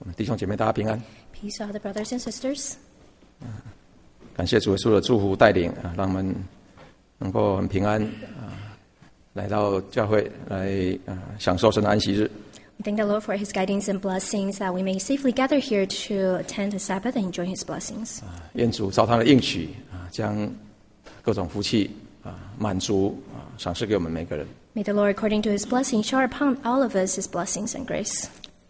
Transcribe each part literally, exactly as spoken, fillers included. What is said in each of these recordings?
弟兄姐妹大家平安。 Peace, all the brothers and sisters. 感谢主耶稣的祝福带领啊，让我们能够很平安啊，来到教会来啊享受神的安息日。 We thank the Lord for His guidings and blessings that we may safely gather here to attend the Sabbath and enjoy His blessings. 啊，愿主照他的应许啊，将各种福气啊满足啊赏赐给我们每个人。 May the Lord, according to His blessing, shower upon all of us His blessings and grace.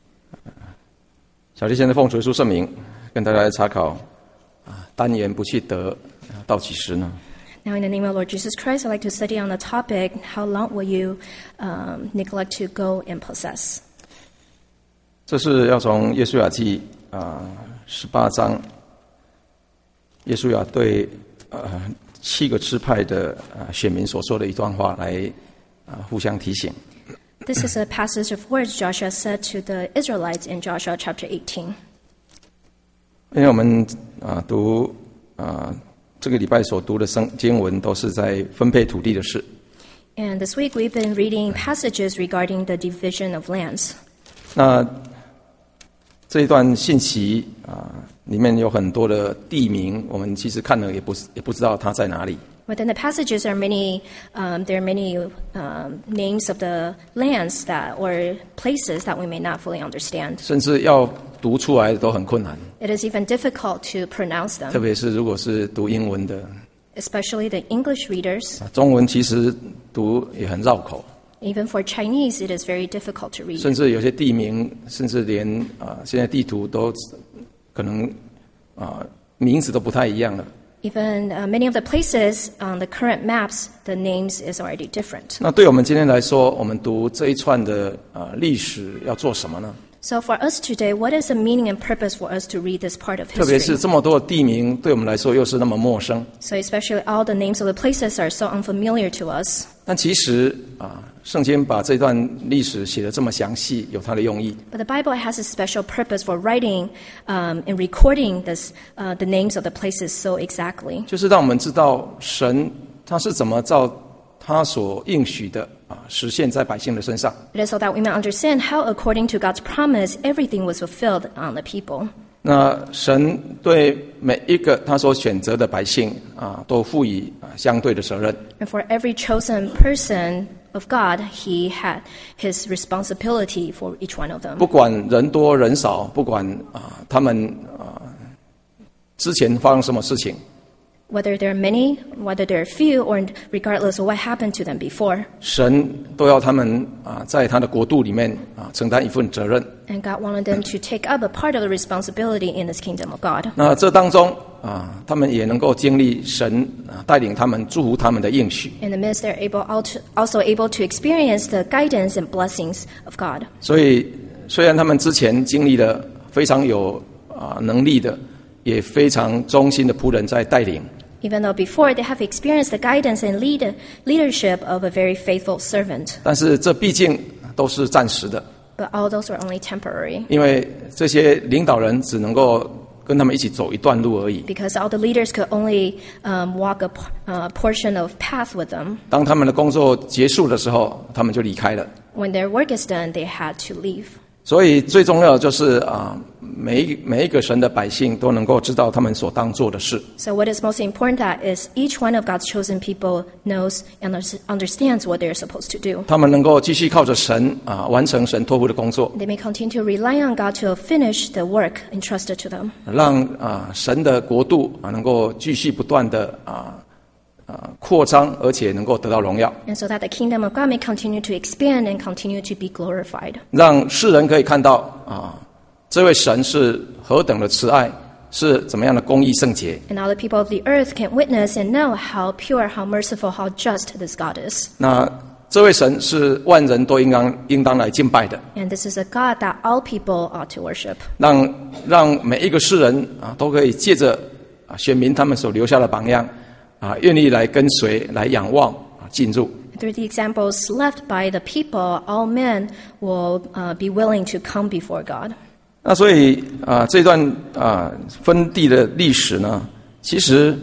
小弟现在奉主耶稣圣名，跟大家来查考啊，单言不去得啊到几时呢？ Now, in the name of Lord Jesus Christ, I'd like to study on the topic, how long will you um, neglect to go and possess? 这是要从约书亚记啊十八章，约书亚对呃七个支派的啊选民所说的一段话来啊互相提醒。 This is a passage of words Joshua said to the Israelites in Joshua chapter eighteen. 因为我们啊读啊这个礼拜所读的圣经文都是在分配土地的事。 And this week we've been reading passages regarding the division of lands. 那这一段信息啊里面有很多的地名，我们其实看了也不也不知道它在哪里。 Within the passages are many, um, there are many um, names of the lands that or places that we may not fully understand. 甚至要读出来都很困难， It is even difficult to pronounce 特 them, 别是如果是读英文的， especially the English readers. 啊中文其实读也很绕口， Even for Chinese, it is very difficult to read. 甚至有些地名，甚至连啊现在地图都可能啊名字都不太一样了。 Even uh, many of the places on the current maps, the names is already different. 那对我们今天来说，我们读这一串的啊历史要做什么呢？ So for us today, what is the meaning and purpose for us to read this part of 特别是 history? 这么多的地名，对我们来说又是那么陌生。 So especially all the names of the places are so unfamiliar to us. 但其实啊，圣经把这段历史写得这么详细，有它的用意。 But the Bible has a special purpose for writing um, and recording this, uh, the names of the places so exactly. 就是让我们知道神他是怎么照他所应许的啊实现在百姓的身上。 It is so that we may understand how, according to God's promise, everything was fulfilled on the people. 那神对每一个他所选择的百姓啊，都赋予啊相对的责任。 And for every chosen person of God, He had His responsibility for each one of them. 不管人多人少，不管啊他们啊之前发生什么事情， Whether there are many, whether there are few, or regardless of what happened to them before. 神都要他们啊在他的国度里面啊承担一份责任。 And God wanted them to take up a part of the responsibility in this kingdom of God. 那这当中啊，他们也能够经历神啊带领他们、祝福他们的应许。 In the midst, they're able also able to experience the guidance and blessings of God. 所以，虽然他们之前经历了非常有啊能力的，也非常忠心的仆人在带领， Even though before they have experienced the guidance and lead, leadership of a very faithful servant. 但是这毕竟都是暂时的， But all those are only temporary. 因为这些领导人只能够跟他们一起走一段路而已。 Because all the leaders could only um, walk a p- uh, portion of path with them. 当他们的工作结束的时候，他们就离开了。 When their work is done, they had to leave. 所以最重要的就是啊，每一每一个神的百姓都能够知道他们所当做的事。 So what is most important that is each one of God's chosen people knows and understands what they're supposed to do. 他们能够继续靠着神啊，完成神托付的工作， They may continue to rely on God to finish the work entrusted to them. 让啊神的国度啊能够继续不断的啊啊扩张，而且能够得到荣耀， And so that the kingdom of God may continue to expand and continue to be glorified. 让世人可以看到啊这位神是何等的慈爱，是怎么样的公义圣洁。 And all the people of the earth can witness and know how pure, how merciful, how just this God is. 那这位神是万人都应当应当来敬拜的， And this is a God that all people ought to worship. 让让每一个世人啊都可以借着啊选民他们所留下的榜样啊，愿意来跟随、来仰望啊进入。 Through the examples left by the people, all men will uh, be willing to come before God. 那所以啊，这段啊分地的历史呢，其实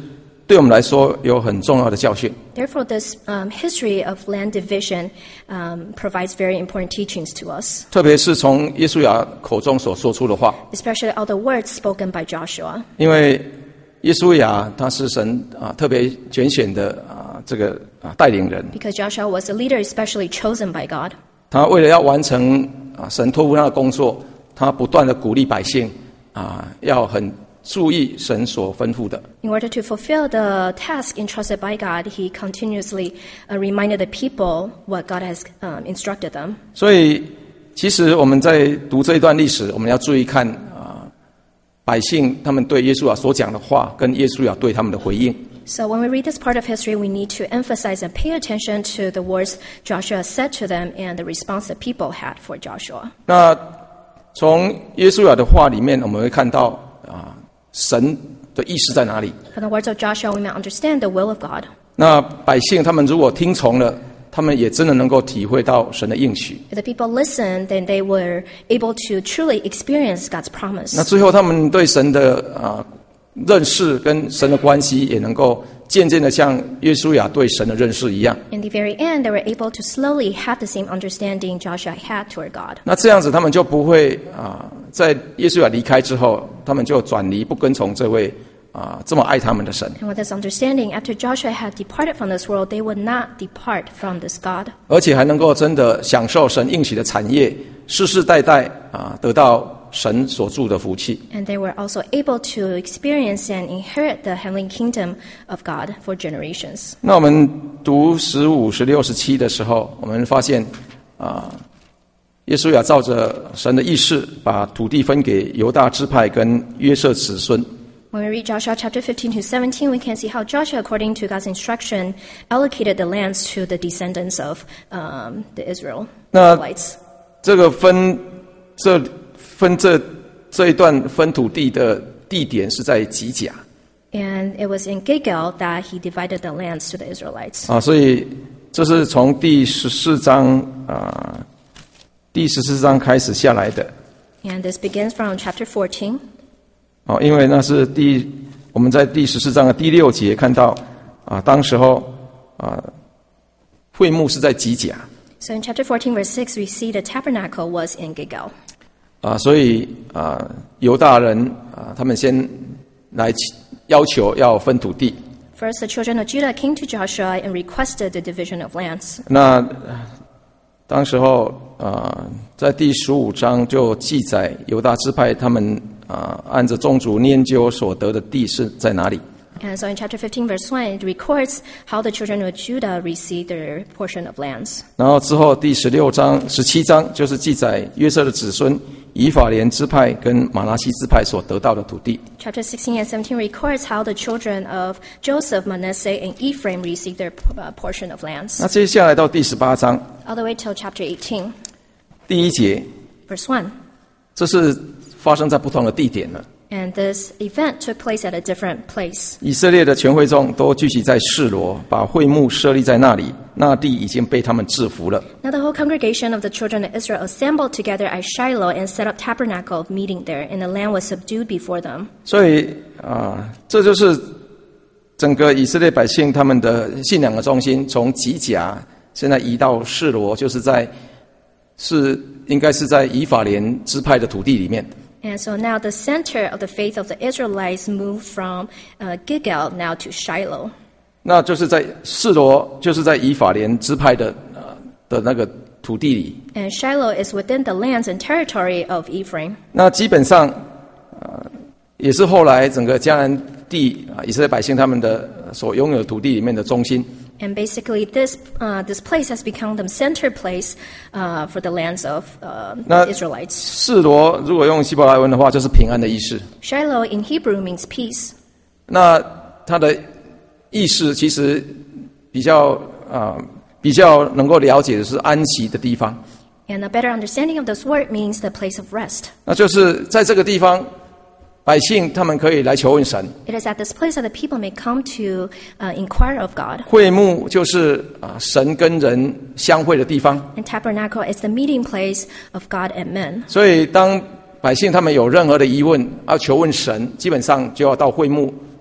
对我们来说有很重要的教训。 Therefore, this um, history of land division um, provides very important teachings to us, 特别是从耶稣亚口中所说出的话， especially all the words spoken by Joshua. 因为耶稣亚他是神啊特别拣选的啊这个啊带领人， Because Joshua was a leader especially chosen by God. 他为了要完成啊神托付他的工作，他不断的鼓励百姓啊要很注意神所吩咐的。 In order to fulfill the task entrusted by God, he continuously uh, reminded the people what God has um, instructed them. 所以，其实我们在读这一段历史，我们要注意看啊，百姓他们对耶稣亚所讲的话，跟耶稣亚对他们的回应。 So when we read this part of history, we need to emphasize and pay attention to the words Joshua said to them and the response that people had for Joshua. 那从耶稣亚的话里面，我们会看到啊，神的意思在哪里？ From the words of Joshua, we may understand the will of God. 那百姓他们如果听从了，他们也真的能够体会到神的应许。 If the people listened, then they were able to truly experience God's promise. 那最后，他们对神的啊认识跟神的关系，也能够渐渐的像约书亚对神的认识一样。 In the very end, they were able to slowly have the same understanding Joshua had toward God. 那这样子，他们就不会啊，在耶稣亚离开之后，他们就转离不跟从这位啊这么爱他们的神， And with this understanding, after Joshua had departed from this world, they would not depart from this God. 而且还能够真的享受神应许的产业，世世代代啊得到神所祝的福气。 And they were also able to experience and inherit the heavenly kingdom of God for generations. 那我们读十五、十六、十七的时候，我们发现啊，耶稣亚照着神的意思，把土地分给犹大支派跟约瑟子孙。 When we read Joshua chapter fifteen to seventeen, we can see how Joshua, according to God's instruction, allocated the lands to the descendants of um, the Israelites. 这个分这分这这一段分土地的地点是在吉甲 And it was in Gilgal that he divided the lands to the Israelites. 啊，所以这是从第十四章啊第十四章开始下来的。 And this begins from chapter fourteen. 哦，因为那是第我们在第十四章的第六节看到啊，当时候啊会幕是在吉甲 So in chapter fourteen, verse six, we see the tabernacle was in Gilgal. 啊，所以啊犹大人啊他们先来要求要分土地。 First, the children of Judah came to Joshua and requested the division of lands. 那当时候啊在第十五章就记载犹大支派他们啊按着宗族拈阄所得的地是在哪里。 And so in chapter fifteen, verse one, it records how the children of Judah received their portion of lands. 然后之后第十六章、十七章就是记载约瑟的子孙以法莲支派跟马拿西支派所得到的土地。 Chapter sixteen and seventeen records how the children of Joseph, Manasseh, and Ephraim received their uh, portion of lands. 那接下来到第十八章 All the way till chapter eighteen, 第一节， verse one. 这是发生在不同的地点了。 And this event took place at a different place. 以色列的全会众都聚集在示罗，把会幕设立在那里，那地已经被他们制服了。 Now the whole congregation of the children of Israel assembled together at Shiloh and set up tabernacle of meeting there, and the land was subdued before them. 所以啊、这就是整个以色列百姓他们的信仰的中心，从吉甲现在移到示罗，就是在是应该是在以法莲支派的土地里面。 And so now the center of the faith of the Israelites moved from uh, Gilgal now to Shiloh. 那就是在示罗，就是在以法莲支派的呃的那个土地里。 And Shiloh is within the lands and territory of Ephraim. 那基本上，呃，也是后来整个迦南地啊、以色列百姓他们的所拥有的土地里面的中心。 And basically, this uh, this place has become the center place uh, for the lands of uh, Now- the Israelites. 示罗如果用希伯来文的话，就是平安的意思。 Shiloh in Hebrew means peace. 那它的意思其实比较啊、比较能够了解的是安息的地方。 And a better understanding of this word means the place of rest. 那就是在这个地方，百姓他们可以来求问神。 It is at this place that the people may come to uh, inquire of God. 会幕就是啊、神跟人相会的地方。 And tabernacle is the meeting place of God and men. 所以当百姓他们有任何的疑问要求问神，基本上就要到会幕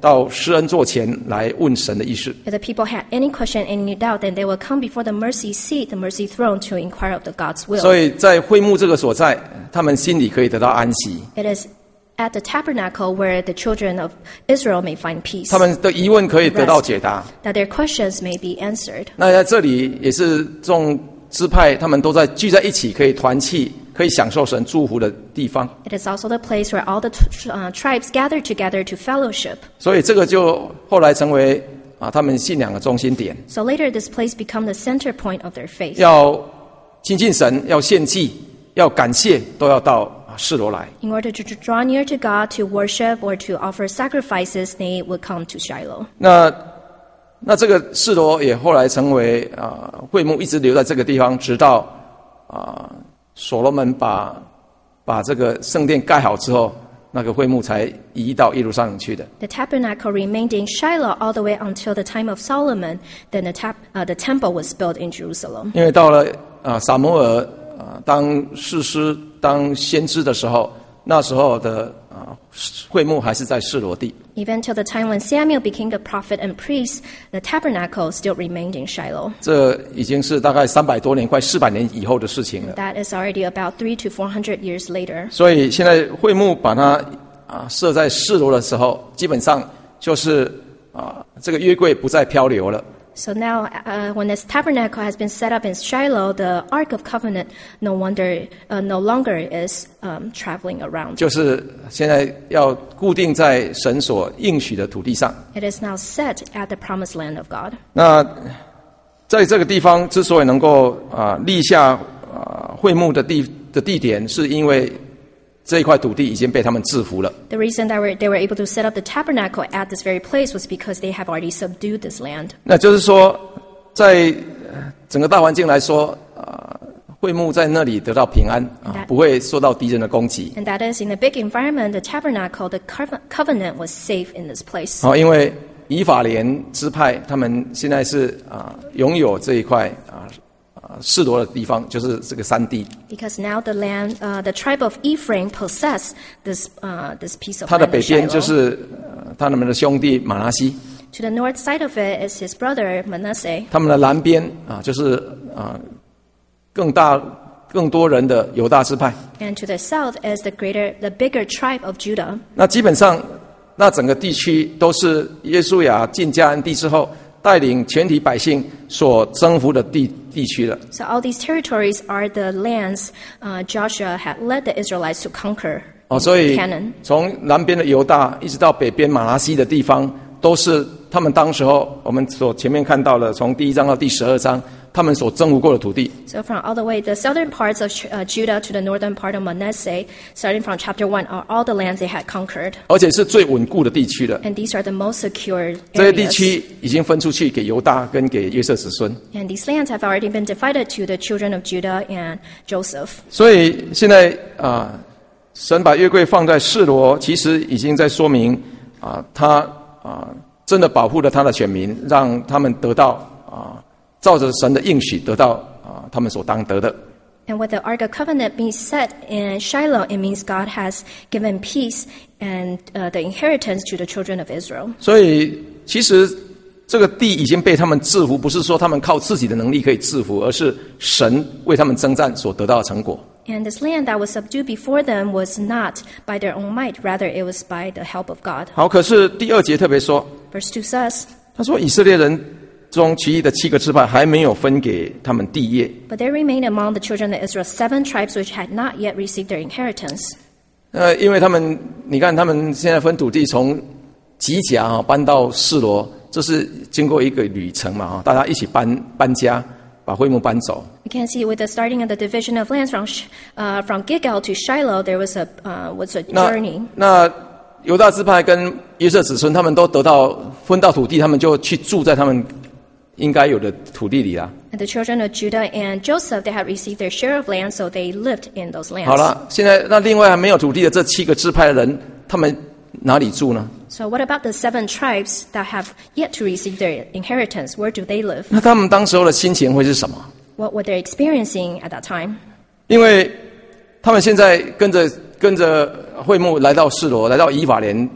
到施恩座前来问神的意思。 If the people had any question, any doubt, then they will come before the mercy seat, the mercy throne, to inquire of the God's will. 所以在会幕这个所在，他们心里可以得到安息。 It is at the tabernacle where the children of Israel may find peace, 他们的疑问可以得到解答。 that their questions may be answered. 那在这里也是众支派，他们都在聚在一起，可以团契，可以享受神祝福的地方。 It is also the place where all the t- uh, tribes gather together to fellowship. 所以这个就后来成为啊他们信仰的中心点。 So later, this place became the center point of their faith. 要亲近神，要献祭，要感谢，都要到啊示罗来。 In order to to draw near to God, to worship, or to offer sacrifices, they would come to Shiloh. 那那这个示罗也后来成为啊会幕，一直留在这个地方，直到啊所罗门把把这个圣殿盖好之后，那个会幕才移到耶路撒冷去的。 The tabernacle remained in Shiloh all the way until the time of Solomon. Then the, tab- uh, the temple was built in Jerusalem. 因为到了啊撒母耳啊当士师当先知的时候，那时候的啊会幕还是在示罗地。 Even till the time when Samuel became the prophet and priest, the tabernacle still remained in Shiloh. 这已经是大概三百多年，快四百年以后的事情了。 That is already about three to four hundred years later. 所以现在会幕把它啊设在示罗的时候，基本上就是啊这个约柜不再漂流了。 So now, uh, when this tabernacle has been set up in Shiloh, the Ark of Covenant no wonder, uh, no longer is um, traveling around. 就是现在要固定在神所应许的土地上。 It is now set at the promised land of God. 那在这个地方之所以能够啊立下啊会幕的地的地点，是因为这一块土地已经被他们制服了。 The reason that we're, they were able to set up the tabernacle at this very place was because they have already subdued this land. 那就是说，在整个大环境来说，啊、呃，会幕在那里得到平安啊，不会受到敌人的攻击。 And that is, in the big environment, the tabernacle, the cov- covenant was safe in this place. 好、因为以法莲支派他们现在是啊、呃、拥有这一块啊啊示罗的地方，就是这个山地。 Because now the land, uh, the tribe of Ephraim possess this, uh, this piece of 它的 land 北 in 边 Shiloh. 就是呃他们的兄弟马拿西， To the north side of it is his brother Manasseh. 他们的南边啊就是啊更大更多人的犹大支派。 And to the south is the greater, the bigger tribe of Judah. 那基本上，那整个地区都是耶稣亚进迦南地之后，带领全体百姓所征服的地地区了。 So all these territories are the lands uh, Joshua had led the Israelites to conquer 哦，所以 Canaan. 从南边的犹大一直到北边马拉西的地方，都是他们当时候我们所前面看到的，从第一章到第十二章，他们所征服过的土地。 So from all the way, the southern parts of uh, Judah to the northern part of Manasseh, starting from chapter one, are all the lands they had conquered. 而且是最稳固的地区了。 And these are the most secure 这些地 areas. 区已经分出去给犹大跟给约瑟子孙。 And these lands have already been divided to the children of Judah and Joseph. 所以现在啊、神把约柜放在示罗，其实已经在说明啊、他啊、真的保护了他的选民，让他们得到啊、照着神的应许得到啊、他们所当得的。 And with the Ark of Covenant being set in Shiloh, it means God has given peace and uh, the inheritance to the children of Israel. 所以其实这个地已经被他们制服，不是说他们靠自己的能力可以制服，而是神为他们征战所得到的成果。 And this land that was subdued before them was not by their own might, rather it was by the help of God. 好，可是第二节特别说， Verse two says, 他说以色列人中其余的七个支派还没有分给他们地业。 But there remained among the children of Israel seven tribes which had not yet received their inheritance. 呃，因为他们，你看他们现在分土地从吉甲啊搬到示罗，这是经过一个旅程嘛，大家一起搬搬家，把会幕搬走。 You can see with the starting of the division of lands from uh, from Gilgal to Shiloh, there was a uh, was a 那 journey. 那犹大支派跟约瑟子孙，他们都得到分到土地，他们就去住在他们应该有的土地里啦。 And the children of Judah and Joseph, they had received their share of land, so they lived in those lands. 好了，现在那另外还没有土地的这七个支派的人，他们哪里住呢？ So what about the seven tribes that have yet to receive their inheritance? Where do they live? 那他们当时候的心情会是什么？ What were they experiencing at that time? 因为他们现在跟着跟着会幕来到示罗，来到以法莲的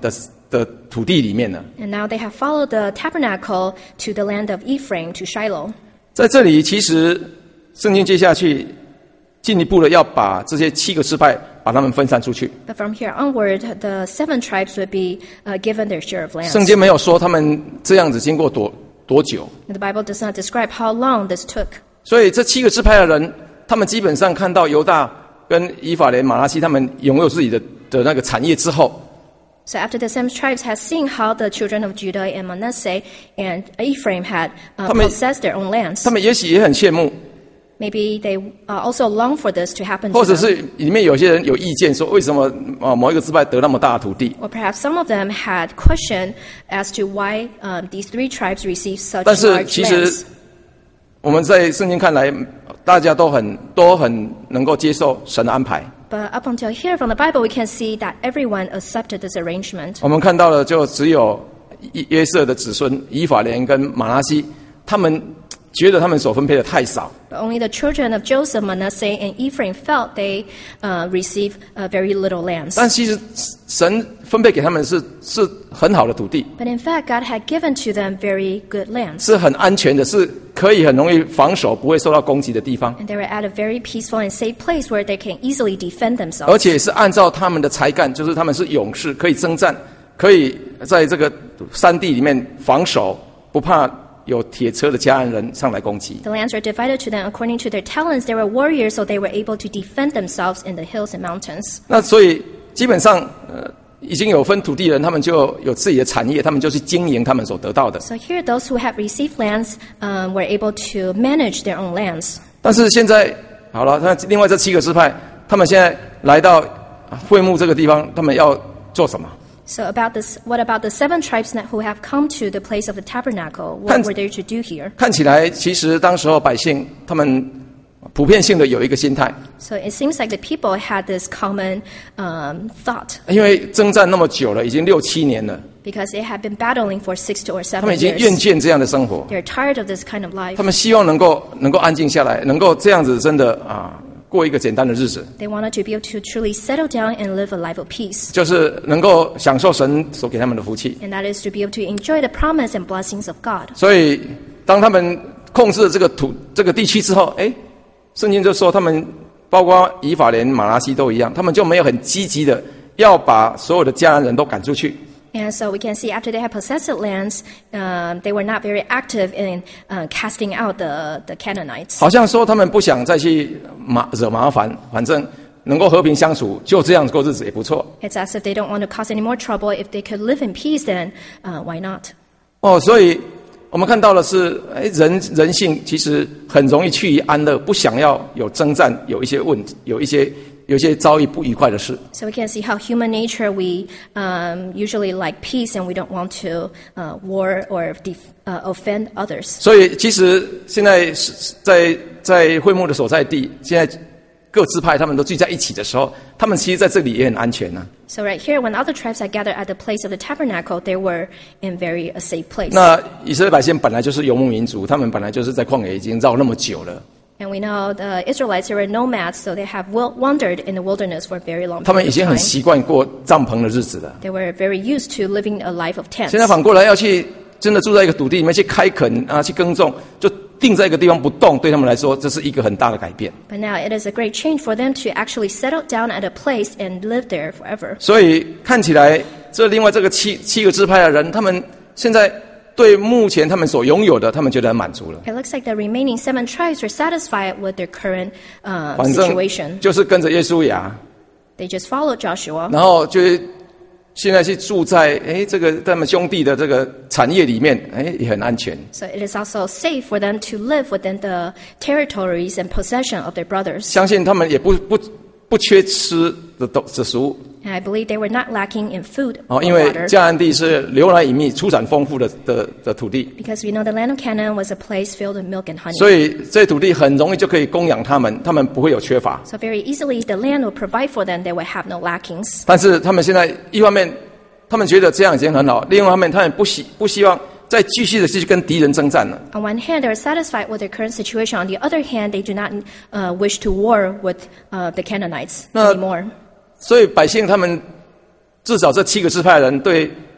的土地里面了。 And now they have followed the tabernacle to the land of Ephraim, to Shiloh. 在这里，其实圣经接下去进一步的要把这些七个支派把他们分散出去。 But from here onward, the seven tribes would be uh, given their share of lands. 圣经没有说他们这样子经过多多久。 The Bible does not describe how long this took. 所以这七个支派的人，他们基本上看到犹大跟以法莲、马拿西他们拥有自己的的那个产业之后， So after the seven tribes had seen how the children of Judah and Manasseh and Ephraim had uh, 他们- possessed their own lands, 他们也许也很羡慕， maybe they uh, also long for this to happen 或 to 者 them. 是里面有些人有意见说，为什么啊某一个支派得那么大的土地？ Or perhaps some of them had questioned as to why um, these three tribes received such 但是 large 其 lands. 实我们在圣经看来，大家都很都很能够接受神的安排。 But up until here from the Bible, we can see that everyone accepted this arrangement. 我们看到的就只有约瑟的子孙以法莲跟马拿西，他们觉得他们所分配的太少。 But only the children of Joseph, Manasseh, and Ephraim felt they uh, received uh, very little lands. 但其实神分配给他们是是很好的土地， But in fact, God had given to them very good lands. 是很安全的，是可以很容易防守，不会受到攻击的地方， And they were at a very peaceful and safe place where they can easily defend 而 themselves. 且是按照他们的才干，就是他们是勇士，可以征战，可以在这个山地里面防守，不怕有铁车的迦南人上来攻击。 The lands were divided to them according to their talents. They were warriors, so they were able to defend themselves in the hills and mountains. 那所以基本上，呃，已经有分土地人，他们就有自己的产业，他们就去经营他们所得到的。 So here, those who have received lands um, were able to manage their own lands. 但是现在好了，那另外这七个支派，他们现在来到会幕这个地方，他们要做什么？ So about this, what about the seven tribes that- who have come to the place of the tabernacle? What Kan- were they to do here? 看起来，其实当时候百姓他们普遍性的有一个心态， So it seems like the people had this common um, thought 因为征战那么久了，已经六七年了， because they had been battling for six to or 他们 seven 已经厌 years. 倦这样的生活， They're tired of this kind of life. 他们希望能够能够安静下来，能够这样子真的啊过一个简单的日子， They wanted to be able to truly settle down and live a life of peace. 就是能够享受神所给他们的福气。 And that is to be able to enjoy the promise and blessings of God. 所以，当他们控制了这个土这个地区之后，哎，圣经就说他们包括以法莲、马拿西都一样，他们就没有很积极的要把所有的迦南人都赶出去。 And so we can see after they had possessed lands, um, they were not very active in uh, casting out the, the Canaanites. 好像说他们不想再去麻惹麻烦，反正能够和平相处，就这样过日子也不错。 It's as if they don't want to cause any more trouble. If they could live in peace, then uh, why not? 哦，所以我们看到的是，哎，人人性其实很容易趋于安乐，不想要有征战，有一些问题，有一些有一些遭遇不愉快的事。 So we can see how human nature, we um, usually like peace and we don't want to uh, war or def- uh, offend others. 所以其实现在是在在会幕的所在地，现在各支派他们都聚在一起的时候，他们其实在这里也很安全啊。 So right here, when other tribes had gathered at the place of the tabernacle, they were in very a safe place. 那以色列百姓本来就是游牧民族，他们本来就是在旷野已经绕那么久了， And we know the Israelites, they were nomads, so they have wil- wandered in the wilderness for a very long 他们 period 已 of 经很 time. 习惯过帐篷的日子了。 They were very used to living a life of tents. 现在反过来要去真的住在一个土地里面去开垦啊，去耕种，就定在一个地方不动，对他们来说这是一个很大的改变。 But now it is a great change for them to actually settle down at a place and live there forever. 所以看起来，这另外这个七七个支派的人，他们现在对目前他们所拥有的，他们觉得很满足了。 It looks like the remaining seven tribes were satisfied with their current uh, 反正 situation. 就是跟着耶稣亚， They just followed Joshua. 然后就现在是住在哎这个他们兄弟的这个产业里面，哎也很安全。 So it is also safe for them to live within the territories and possession of their brothers. 相信他们也不不不缺吃的东的食物 And I believe they were not lacking in food 哦， or 因为 water. 迦南地是流奶与蜜、出产丰富的的的土地， Because we know the land of Canaan was a place filled with milk and honey. 所以这土地很容易就可以供养他们，他们不会有缺乏。 So very easily the land will provide for them. They will have no lackings. 但是他们现在一方面，他们觉得这样已经很好；另外一方面，他们不希不希望再继续的去跟敌人征战了。 On one hand, they're satisfied with their current situation. On the other hand, they do not uh, wish to war with uh, the Canaanites No. anymore. 所以百姓他们至少这七个支派的人对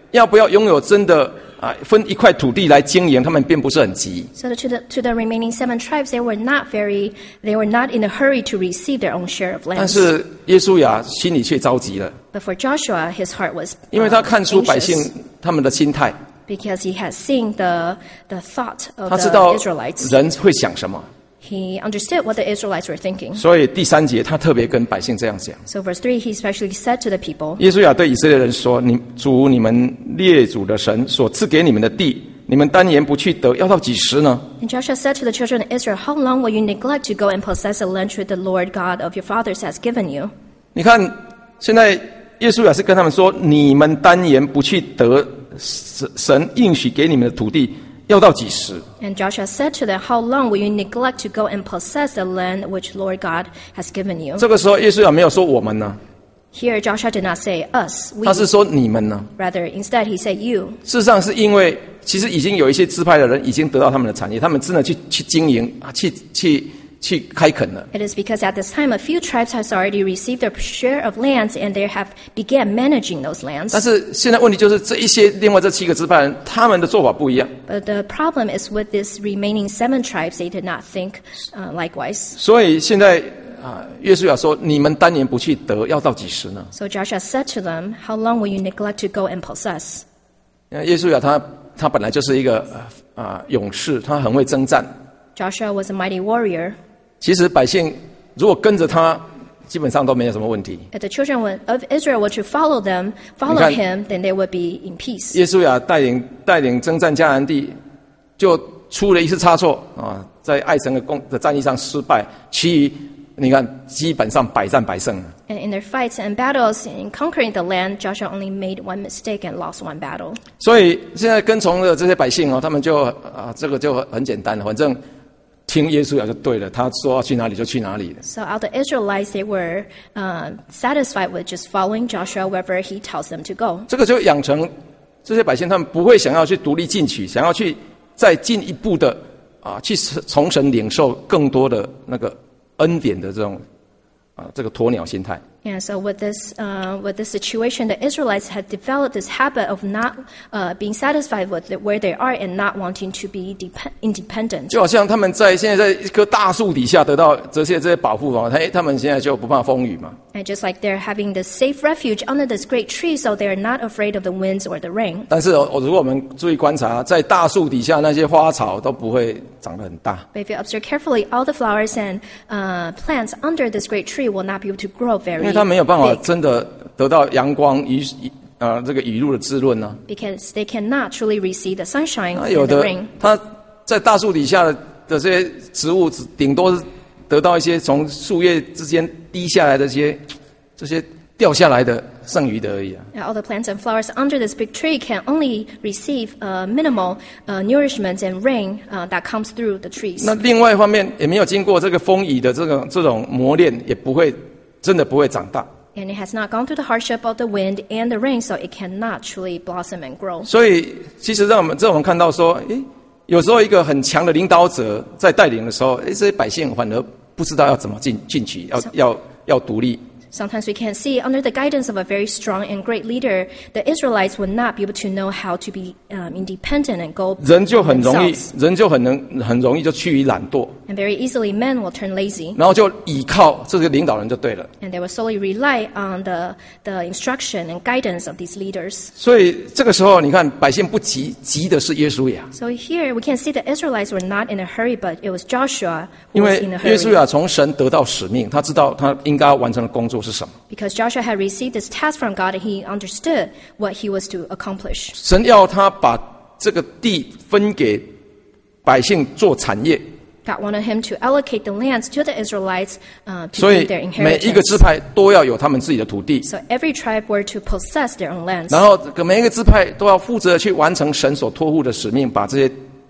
要不要拥有真的啊分一块土地来经营，他们并不是很急。 So to the to the remaining seven tribes, they were not very, they were not in a hurry to receive their own share of 但 land. 是耶稣亚心里却着急了， But for Joshua, his heart was 因为他 uh, 看出百 anxious 姓他们的心态， because he had seen the the thought of 他知 the 道 Israelites. 人会想什么， He understood what the Israelites were thinking. 所以第三节他特别跟百姓这样讲。 So verse three, he especially said to the people, 耶稣亚对以色列人说：“你主你们列祖的神所赐给你们的地，你们单言不去得，要到几时呢？” And Joshua said to the children of Israel, How long will you neglect to go and possess the land which the Lord God of your fathers has given you? 你看，现在耶稣亚是跟他们说：“你们单言不去得神神应许给你们的土地，要到几时？” And Joshua said to them, How long will you neglect to go and possess the land which Lord God has given you? 这个时候，耶稣亚没有说我们呢， Here, Joshua did not say us, we. 他是说你们呢。 Rather, instead, he said you. 事实上，是因为其实已经有一些支派的人已经得到他们的产业，他们真的去去经营啊，去去去开垦了。 It is because at this time, a few tribes has already received their share of lands, and they have began managing those 但 lands. 是现在问题就是这一些另外这七个支派人，他们的做法不一样。 But the problem is with this remaining seven tribes, they did not think uh, likewise. 所以现在啊，约书亚说：“你们单言不去得，要到几时呢 So Joshua said to them, How long will you neglect to go and possess? ？” 耶稣亚他他本来就是一个啊、呃、勇士，他很会征战。 Joshua was a mighty warrior. 其实百姓如果跟着他，基本上都没有什么问题。 If the children of Israel were to follow them, follow 你看， him, then they would be in peace. 耶稣亚带领带领征战迦南地，就出了一次差错啊，在爱城的攻的战役上失败，其余你看基本上百战百胜。 And in their fights and battles in conquering the land, Joshua only made one mistake and lost one battle. 所以现在跟从的这些百姓哦，他们就啊，这个就很简单了，反正听耶稣亚就对了，他说要去哪里就去哪里。 So all the Israelites, they were uh, satisfied with just following Joshua wherever he tells them to go. 这个就养成这些百姓，他们不会想要去独立进取，想要去再进一步的啊，去从神领受更多的那个恩典的这种啊，这个鸵鸟心态。 And so with this, uh, with this situation, the Israelites had developed this habit of not uh, being satisfied with where they are and not wanting to be dep- independent. 就好像他们在现在在一棵大树底下得到这些这些保护嘛，他他们现在就不怕风雨嘛。 And just like they're having this safe refuge under this great tree, so they're not afraid of the winds or the rain. 但是哦，如果我们注意观察，在大树底下那些花草都不会长得很大。 But if you observe carefully, all the flowers and uh, plants under this great tree will not be able to grow 因 very 为它没有办法 big 真的得到阳光雨呃这个雨露的滋润呢、 because they cannot truly receive the sunshine 啊。 and 有 the 的 rain. 它在大树底下的的这些植物，顶多是得到一些从树叶之间滴下来的这些这些掉下来的剩余的而已啊。 Now, all the plants and flowers under this big tree can only receive uh, minimal uh, nourishment and rain uh, that comes through the trees. 那另外一方面，也没有经过这个风雨的这种这种磨练，也不会真的不会长大。 And it has not gone through the hardship of the wind and the rain, so it cannot truly blossom and grow. 所以，其实让我们让我们看到说，诶，有时候一个很强的领导者在带领的时候，诶，这些百姓反而不知道要怎么进进取，要要要独立。 Sometimes we can see under the guidance of a very strong and great leader, the Israelites would not be able to know how to be um, independent and go 人就很容易 themselves.， 人就很能很容易就趋于懒惰， And very easily, men will turn lazy, 然后就倚靠这个领导人就对了。 and they will solely rely on the, the instruction and guidance of these leaders. 所以这个时候，你看百姓不急，急的是耶稣亚， So here we can see the Israelites were not in a hurry, but it was Joshua who 因 was 为 in a 耶稣 hurry. 亚从神得到使命，他知道他应该完成的工作是什么。 Because Joshua had received this task from God, and he understood what he was to accomplish. 神要他把这个地分给百姓做产业， God wanted him to allocate the lands to the Israelites uh, to 所以 be their 每一个支 inheritance. 派都要有他们自己的土地， So every tribe were to possess their own lands. 然后每一个支派都要负责去完成神所托付的使命，把这些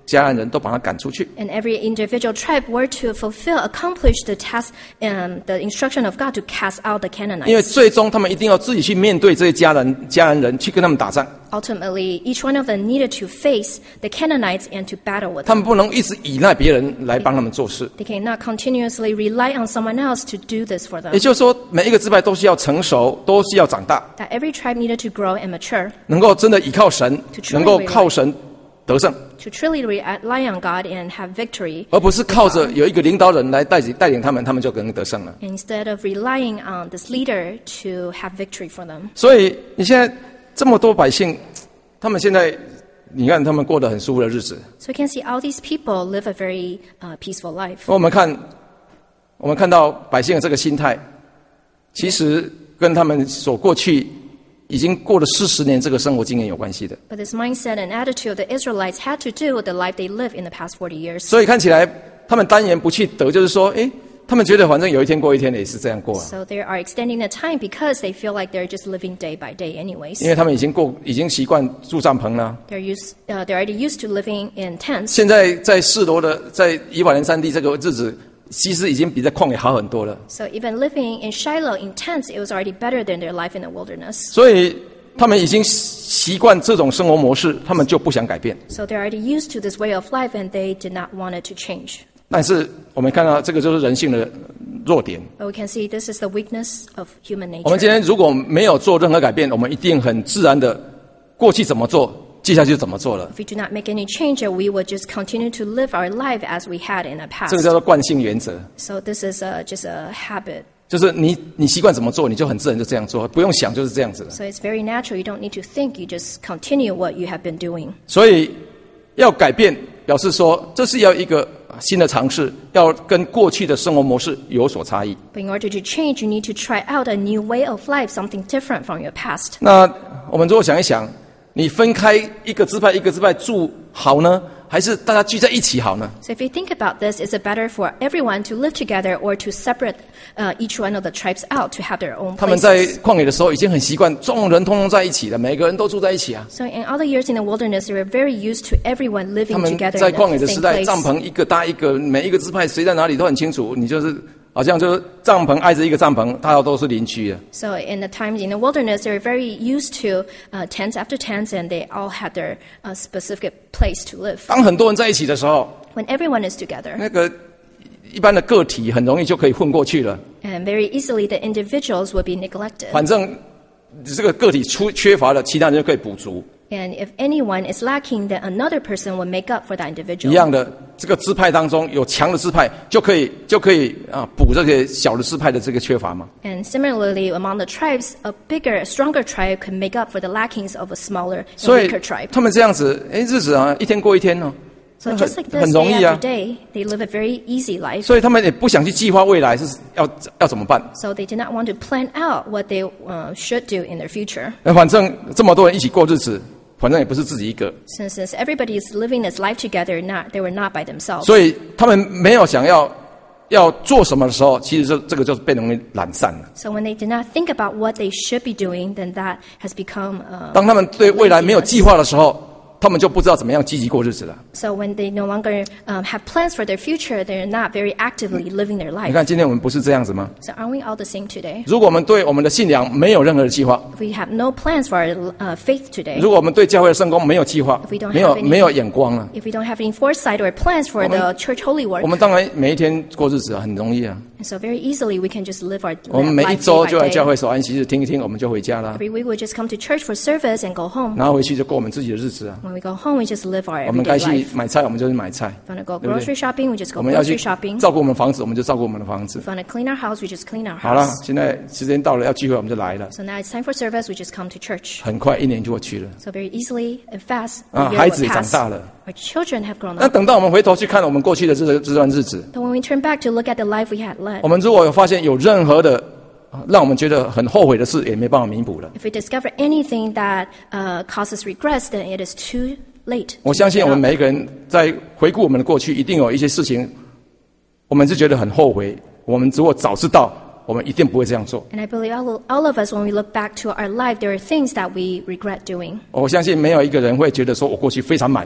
迦南人都把他赶出去。 And every individual tribe were to fulfill, accomplish the task and the instruction of God to cast out the 因为 Canaanites. 最终他们一定要自己去面对这些迦南迦南人，去跟他们打仗。 Ultimately, each one of them needed to face the Canaanites and to battle with 他们 them. 不能一直依赖别人来帮他们做事。 They cannot continuously rely on someone else to do this for them. 也就是说，每一个支派都需要成熟，都需要长大， That every tribe needed to grow and mature 能够真的依靠神， truly 能够靠神得胜， to truly rely on God and have victory, 而不是靠着有一个领导人来带领带领他们，他们就可能得胜了。 instead of relying on this leader to have victory for them. 所以你现在这么多百姓，他们现在你看他们过得很舒服的日子。 So you can see all these people live a very uh, peaceful life. 我们看，我们看到百姓的这个心态，其实跟他们所过去已经过了四十年这个生活经验有关系的。 But this mindset and attitude of the Israelites had to do with the life they lived in the past forty years. 所以看起来他们单言不去得，就是说，诶，他们觉得反正有一天过一天的也是这样过啊。 So they are extending the time because they feel like they're just living day by day anyways. 因为他们已经过，已经习惯住帐篷了。 They're used, uh, they're already used to living in tents. 现在在示罗的，在以法莲山地这个日子，其实已经比在旷野好很多了。 So even living in Shiloh in tents, it was already better than their life in the wilderness. 所以他们已经习惯这种生活模式，他们就不想改变。 So they're already used to this way of life and they did not want it to change. 但是我们看到这个就是人性的弱点。 But we can see this is the weakness of human 我们今 nature. 天如果没有做任何改变，我们一定很自然的过去怎么做，接下去就怎么做了。 If we do not make any change, we would just continue to live our life as we had in the 这个 past. 叫做惯性原则， So this is a, just a habit. 就是你你习惯怎么做，你就很自然就这样做，不用想就是这样子了。 So it's very natural. You don't need to think. You just continue what you have been doing. 所以要改变，表示说这是要一个新的尝试，要跟过去的生活模式有所差异。 But in order to change, you need to try out a new way of life, something different from your past. 那我们如果想一想，你分开一个支派一个支派住好呢，还是大家聚在一起好呢？ So if you think about this, is it better for everyone to live together or to separate uh, each one of the tribes out to have their own 他们在 places? 旷野的时候已经很习惯，众人通通在一起了，每个人都住在一起啊。 So in all the years in the wilderness, they were very used to everyone 他 living 们 together 在 in 旷野 the 的时 same 代， place. 帐篷一个搭一个，每一个支派谁在哪里都很清楚。你就是好像就是帐篷挨着一个帐篷，大家都是邻居啊。 So in the times in the wilderness, they were very used to uh, tents after tents, and they all had their uh, specific place to live. 当很多人在一起的时候， When everyone is together, 那个一般的个体很容易就可以混过去了。 and very easily the individuals would be neglected. 反正这个个体出缺乏了，其他人就可以补足。 And if anyone is lacking, then another person will make up for that 一 individual. 样的，这个支派当中有强的支派，就可以就可以啊补这个小的支派的这个缺乏嘛。 And similarly, among the tribes, a bigger, a stronger tribe could make up for the lackings of a smaller and 所以 weaker tribe. 他们这样子，哎，日子啊一天过一天哦， So 很 just like 很 this, 容 day 易 after 啊。 day, they live a very easy life. 所以他们也不想去计划未来是要要怎么办。 So they did not want to plan out what they uh, should do in their future. 那反正这么多人一起过日子，反正也不是自己一个， Since, since everybody is living this life together, not they were not by themselves. 所以他们没有想要要做什么的时候，其实这这个就是被容易懒散了。 So when they did not think about what they should be doing, then that has become. Uh, 当他们对未来没有计划的时候，他们就不知道怎么样积极过日子了。 so when they no longer um, have plans for their future, they're not very actively living their 你 life. 看，今天我们不是这样子吗？ So aren't we all the same today? 如果我们对我们的信仰没有任何的计划， If we have no plans for our uh, faith today, 如果我们对教会的圣工没有计划 If we don't， 没有 have any- 没有眼光了， if we don't have any foresight or plans for the church holy 我 work, 们当然每一天过日子啊，很容易啊。 and so very easily we can just live our 我们每一 life 周 day 就来 by 教 day. 会守安息日听一听，我们就回家啦， Every week we just come to church for service and go home. 然后回去就过我们自己的日子啊。 When we go home, we just live our 我们该 everyday 去 life. 买菜，我们就去买菜； If we want to go 对不对？ grocery shopping, we just 我 go 们要去 grocery shopping. 照顾我们房子，我们就照顾我们的房子 If。we want to clean our house, we just clean our 好了 house. ， 现在时间到了，要聚会我们就来了。 So now it's time for service, we just come to church. 很快一年就过去了。 So very easily and fast, 啊， a year 孩 will 子也长 pass. 大了。 Our children have grown 那 up. 等到我们回头去看我们过去的这这段日子， But when we turn back to look at the life we had led, 我们如果有发现有任何的啊让我们觉得很后悔的事，也没办法弥补了。 if we discover anything that uh, causes regrets, then it is too late. 我 to 相信 make 我 it 们 up. 每一个人在回顾我们的过去，一定有一些事情，我们是觉得很后悔。我们如果早知道，我们一定不会这样做。 And I believe all, all of us, when we look back to our life, there are things that we regret doing. 我相信没有一个人会觉得说我过去非常满意，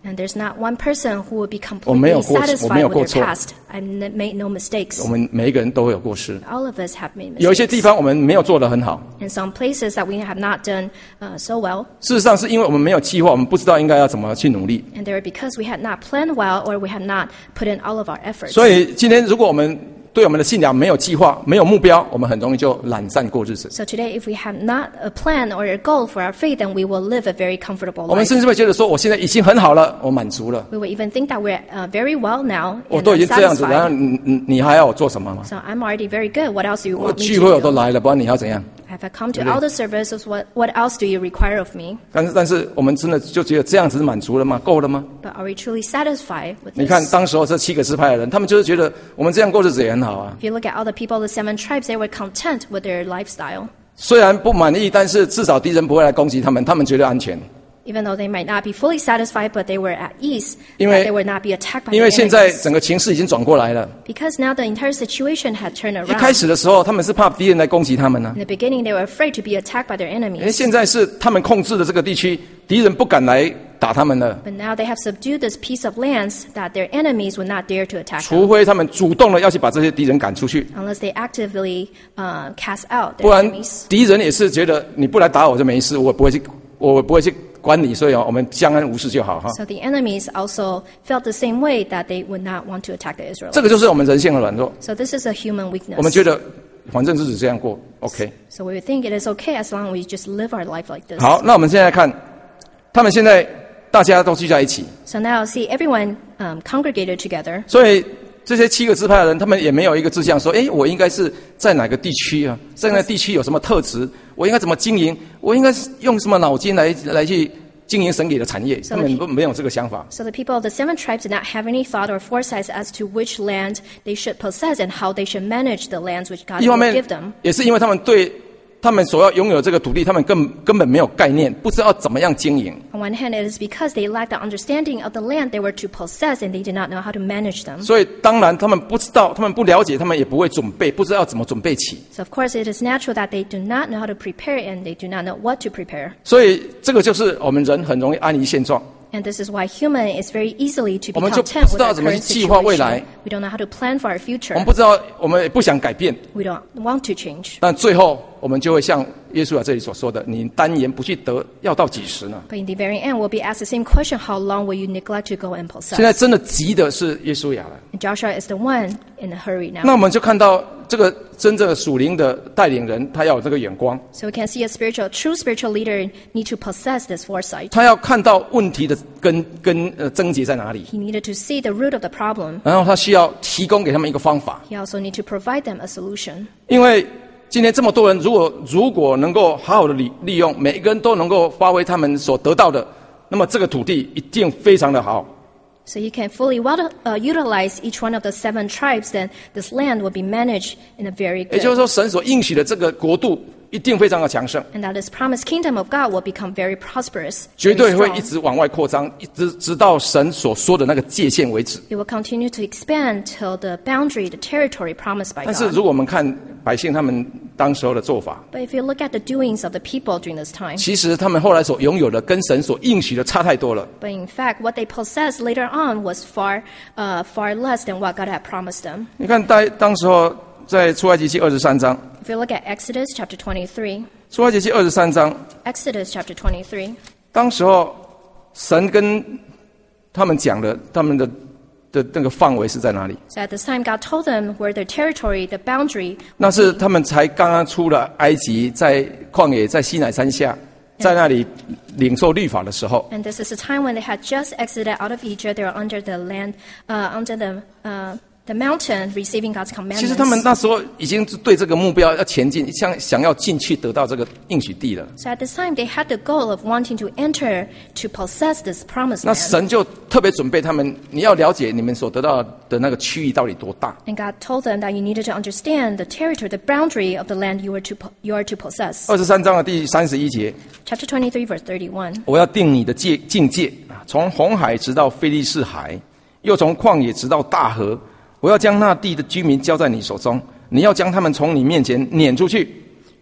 And there's not one person who will be 我没有 completely 过我没 satisfied 有 with 过 their 错。 past. I've n- made no mistakes. 我们每一个人都会有过失。 All of us have made 有一些 mistakes. 地方我们没有做得很好， In some places that we have not done uh, so well, 事实上是因为我们没有计划，我们不知道应该要怎么去努力。 and they are because we had not planned well or we had not put in all of our efforts. 所以今天如果我们对我们的信仰没有计划、没有目标，我们很容易就懒散过日子。 So today, if we have not a plan or a goal for our faith, then we will live a very comfortable 我们 life. 甚至会觉得说，我现在已经很好了，我满足了， We will even think that we're uh, very well now 我 and 都已 I'm 经这样子，然后 satisfied. 你你你还要我做什么吗？ So I'm already very good. What else do you 我 want me 聚会我都 to do? 来了，不然你还要怎样？ Have I come to all the services? What, what else do you require of me? 但是但是我们真的就觉得这样子满足了吗？够了吗？ But are we truly satisfied with 你看 this? 当时候这七个支派的人，他们就是觉得我们这样过日子也很好啊。 If you look at all the people of the seven tribes, they were content with their lifestyle. 虽然不满意，但是至少敌人不会来攻击他们，他们觉得安全。 Even though they might not be fully satisfied, but they were at ease 因为 that they would not be attacked by 因 their 为现在 enemies. 整个情势已经转过来了。 Because now the entire situation had turned 一开 around. 始的时候，他们是怕敌人来攻击他们呢、 In the beginning, they were afraid to be attacked by their 因为 enemies. 现在是他们控制的这个地区，敌人不敢来打他们了， But now they have subdued this piece of lands that their enemies would not dare to attack 除 them 非他们主动的要去把这些敌人赶出去， unless they actively uh, cast out 不 their 然 enemies. 敌人也是觉得你不来打我就没事，我不会去，我不会去管你，所以我们相安无事就好哈。 So the enemies also felt the same way that they would not want to attack the 这 Israelites. 个就是我们人性的软弱， So this is a human 我们觉 weakness. 得反正日子这样过 ，OK。 So we would think it is okay as long as we just live our life like this. 好，那我们现在看，他们现在大家都聚在一起， So now see everyone um, congregated together. 所以这些七个支派的人，他们也没有一个志向说，诶，我应该是在哪个地区啊？在那个地区有什么特质？我应该怎么经营？我应该是用什么脑筋来来去经营神给的产业？他们都没有这个想法。 So the people of the seven tribes did not have any thought or foresight as to which land they should possess and how they should manage the lands which God 一方 will 面 give them. 也是因为他们对他们所要拥有这个土地，他们根根本没有概念，不知道怎么样经营。 On one hand, it is because they lacked the understanding of the land they were to possess and they did not know how to manage them. 所以当然他们不知道，他们不了解，他们也不会准备，不知道怎么准备起。 So of course, it is natural that they do not know how to prepare and they do not know what to prepare. 所以这个就是我们人很容易安于现状。 And this is why human is very easily to be 我们就 content 不知 with 道 our 怎么去 current 计划未来。 situation. We don't know how to plan for our 我 future. 们不知道，我们也不想改变， We don't want to change. 但最后我们就会像耶稣啊这里所说的：“你单言不去得，要到几时呢 But in the very end, we'll be asked the same question: How long will you neglect to go and？” possess? 现在真的急的是耶稣亚了。 And Joshua is the one in a hurry 那 now. 我们就看到这个真正的属灵的带领人，他要有这个眼光， So we can see a spiritual, true spiritual leader need to possess this foresight. 他要看到问题的根根呃症结在哪里， He needed to see the root of the problem. 然后他需要提供给他们一个方法。 He also need to provide them a solution. 因为今天这么多人，如果如果能够好好的利利用，每一个人都能够发挥他们所得到的，那么这个土地一定非常的好。 So he can fully well, uh, utilize each one of the seven tribes, then this land will be managed in a very 也就是 good. 说，神所应许的这个国度一定非常的强盛， And that this promised kingdom of God will become very prosperous, 绝 very 对会 strong. 一直往外扩张，一直直到神所说的那个界限为止。 It will continue to expand till the boundary, the territory promised by 但是 God. 如果我们看百姓他们当时候的做法， But if you look at the doings of the people during this time, 其实他们后来所拥有的跟神所应许的差太多了。 but in fact, what they possessed later on was far, uh, far less than what God had promised them. 你看，当当时候在出埃及记二十三章， If you look at Exodus chapter twenty-three, 出埃及记二十三章， Exodus chapter twenty-three, 当时候神跟他们讲的，他们的的那个范围是在哪里？ so at this time God told them where their territory, the boundary, 那是他们才刚刚出了埃及，在旷野，在西乃山下，在那里领受律法的时候。 and this is the time when they had just exited out of Egypt. They were under the land, uh, under the uh, the mountain, receiving God's 其实他们 commandments. 那时候已经对这个目标要前进，想想要进去得到这个应许地了。 So at this time, they had the goal of wanting to enter to possess this promised 那 land. 神就特别准备他们，你要了解你们所得到的那个区域到底多大。 And God told them that you needed to understand the territory, the boundary of the land you were to po- you are to possess. 二十三章的第三十一节， Chapter twenty-three, verse thirty-one. 我要定你的界境界啊，从红海直到非利士海，又从旷野直到大河。我要将那地的居民交在你手中，你要将他们从你面前撵出去，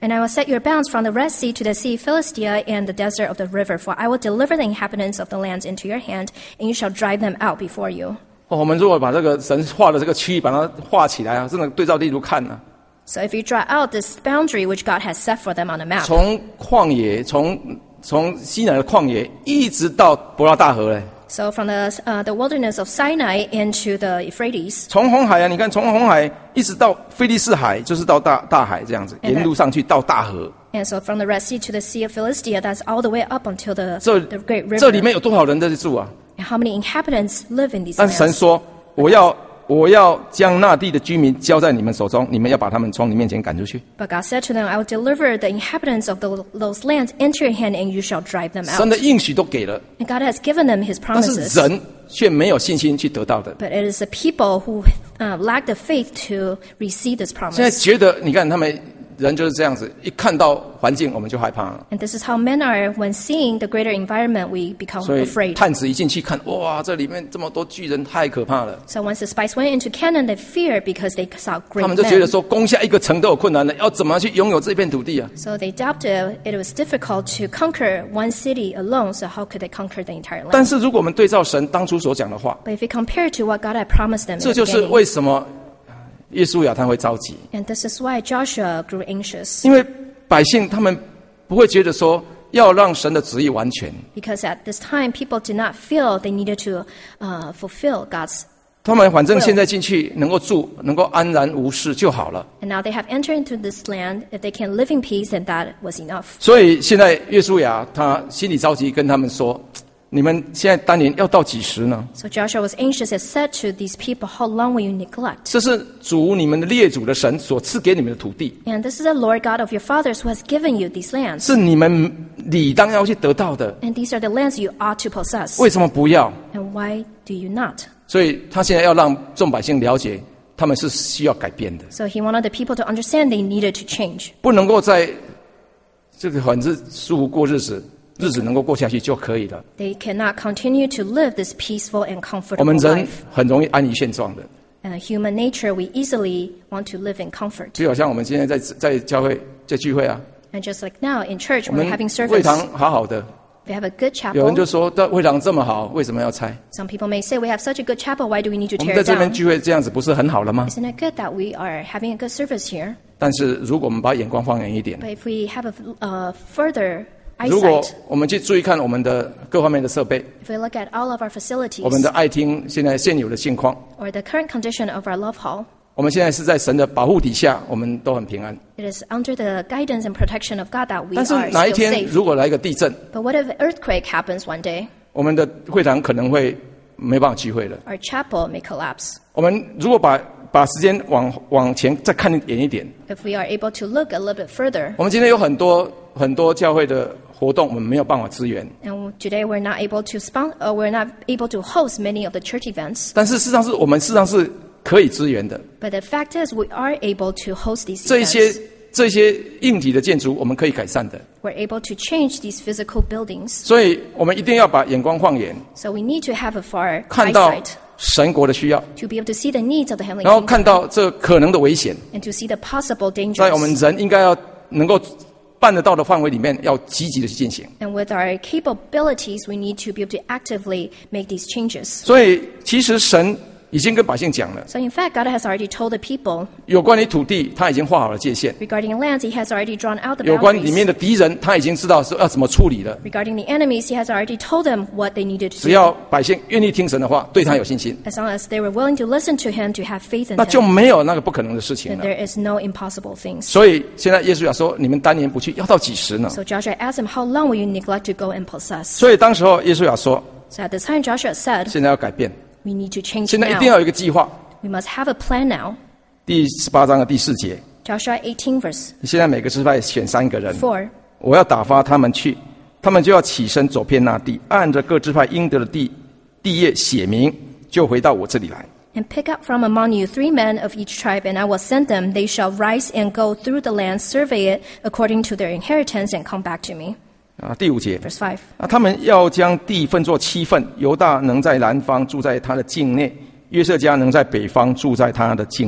And I will set your bounds from the Red Sea to the Sea of Philistia and the desert of the river, for I will deliver the inhabitants of the lands into your hand, and you shall drive them out before you. 哦，我们如果把这个神画的这个区域把它画起来啊，真的对照地图看啊。 So if you draw out this boundary which God has set for them on the map. 从旷野，从从西南的旷野一直到伯拉大河嘞。 So from the uh, the wilderness of Sinai into the Euphrates. 从红海啊，你看从红海一直到菲利士海，就是到大大海这样子，沿路上去到大河。 And so from the Red Sea to the Sea of Philistia, that's all the way up until the 这 the Great River. 这里面有多少人在这住啊？ And how many inhabitants live in these 但是神 lands? 说，我要我要将那地的居民交在你们手中，你们要把他们从你面前赶出去。 But God said to them, I will deliver the inhabitants of the, those lands into your hand, and you shall drive them 神 out. 的应许都给了， And God has given them His 但是 promises. 人却没有信心去得到的。 But it is the people who uh, lack the faith to receive this 现在 promise. 觉得，你看他们人就是这样子，一看到环境我们就害怕了。 And this is how men are when seeing the greater environment, we become 所以 afraid. 探子一进去看，哇，这里面这么多巨人，太可怕了。 So once the spies went into Canaan, they feared because they saw 他 great 们就觉得 men. 说，攻下一个城都有困难了，要怎么去拥有这片土地啊？ So they doubted it was difficult to conquer one city alone, so how could they conquer the entire 但 land? 是如果我们对照神当初所讲的话， But if you compare to what God had promised them 这 in 就 the 是 beginning, 为什么耶稣亚他会着急， and this is why Joshua grew anxious, 因为百姓他们不会觉得说要让神的旨意完全， because at this time people did not feel they needed to uh, fulfill God's. 他们反正现在进去能够住，能够安然无事就好了。 And now they have entered into this land. If they can live in peace, then that was enough. 所以现在约书亚他心里着急，跟他们说：“你们现在当年要到几时呢？ So Joshua was anxious and said to these people, how long will you neglect? 这是主你们的列祖的神所赐给你们的土地， And this is the Lord God of your fathers who has given you these lands. 是你们理当要去得到的， And these are the lands you ought to possess. 为什么不要？ And why do you not? 所以他现在要让众百姓了解，他们是需要改变的， So he wanted the people to understand they needed to change. 不能够在这个很日舒服过日子，日子能够过下去就可以了。 They cannot continue to live this peaceful and 我 comfortable 们人 life. 很容易安于现状的， And human nature, we easily want to live in comfort. 就好像我们今天在在教会在聚会啊， And just like now in church, 我 when 们 we're having 会 service, 堂好好的， we have a good 有人 chapel. 就说：“但会堂这么好，为什么要拆？ Some people may say, we have such a good chapel, why do we need to 我们 tear 在 it 这边 down? 聚会这样子不是很好了吗 Isn't it good that we are having a good service here?？” 但是如果我们把眼光放远一点， But if we have a uh, further 如果 eyesight, 我们去注意看我们的各方面的设备， if we look at all of our 我们 facilities 的爱厅现在现有的现况， or the current condition of our love hall, 我们现在是在神的保护底下，我们都很平安。 it is under the guidance and protection of God that we 但是 are 哪一 still 天 safe. 如果来一个地震， But what if an earthquake happens one day? 我们的会堂可能会没办法聚会了。 Our chapel may collapse. 我们如果把把时间往往前再看远一点， If we are able to look a little bit further, 我们今天有很多很多教会的活动，我们没有办法支援。 and today we're not able to spon- uh, we're not able to host many of the church events. 但是事实上是我们事实上是可以支援的。 But the fact is, we are able to host these 这一些 events. 这些硬体的建筑，我们可以改善的。 We're able to change these physical buildings. 所以我们一定要把眼光放远， So we need to have a far 看到 eyesight 神国的需要， to be able to see the needs of the heavenly 然后 kingdom 看到这可能的危险， and to see the possible 在我们 dangers. 人应该要能够办得到的范围里面，要积极的去进行。 And with our capabilities, we need to be able to actively make these changes. 所以其实神已经跟百姓讲了， So in fact, God has already told the people 有关于土地，他已经画好了界限； regarding lands, He has already drawn out the 有关里面 boundaries. 的敌人，他已经知道是要怎么处理了。 Regarding the enemies, He has already told them what they needed to 只 do. 要百姓愿意听神的话，对他有信心， As long as they were willing to listen to Him, to have faith in 那就 Him, 没有那个不可能的事情 then 了。 there is no impossible things. 所以现在耶稣要说：“你们单年不去，要到几时呢 So Joshua asked him, how long will you neglect to go and？” possess? 所以当时候耶稣要说 So at this time, Joshua said,：“ 现在要改变， we need to change 现在一定要 now. 有一个计划。 We must have a plan now. ” 第十八章的第四节， Joshua eighteen verse 现在每个支派选三个人， four. 我要打发他们去，他们就要起身走遍那地，按着各支派应得的地地业写明，就回到我这里来。 And pick up from among you three men of each tribe, and I will send them. They shall rise and go through the land, survey it according to their inheritance, and come back to me. 啊，第五节 Verse five. 啊，他们要将地分作七份，犹大能在南方住在他的境内，约瑟家能在北方住在他的境内。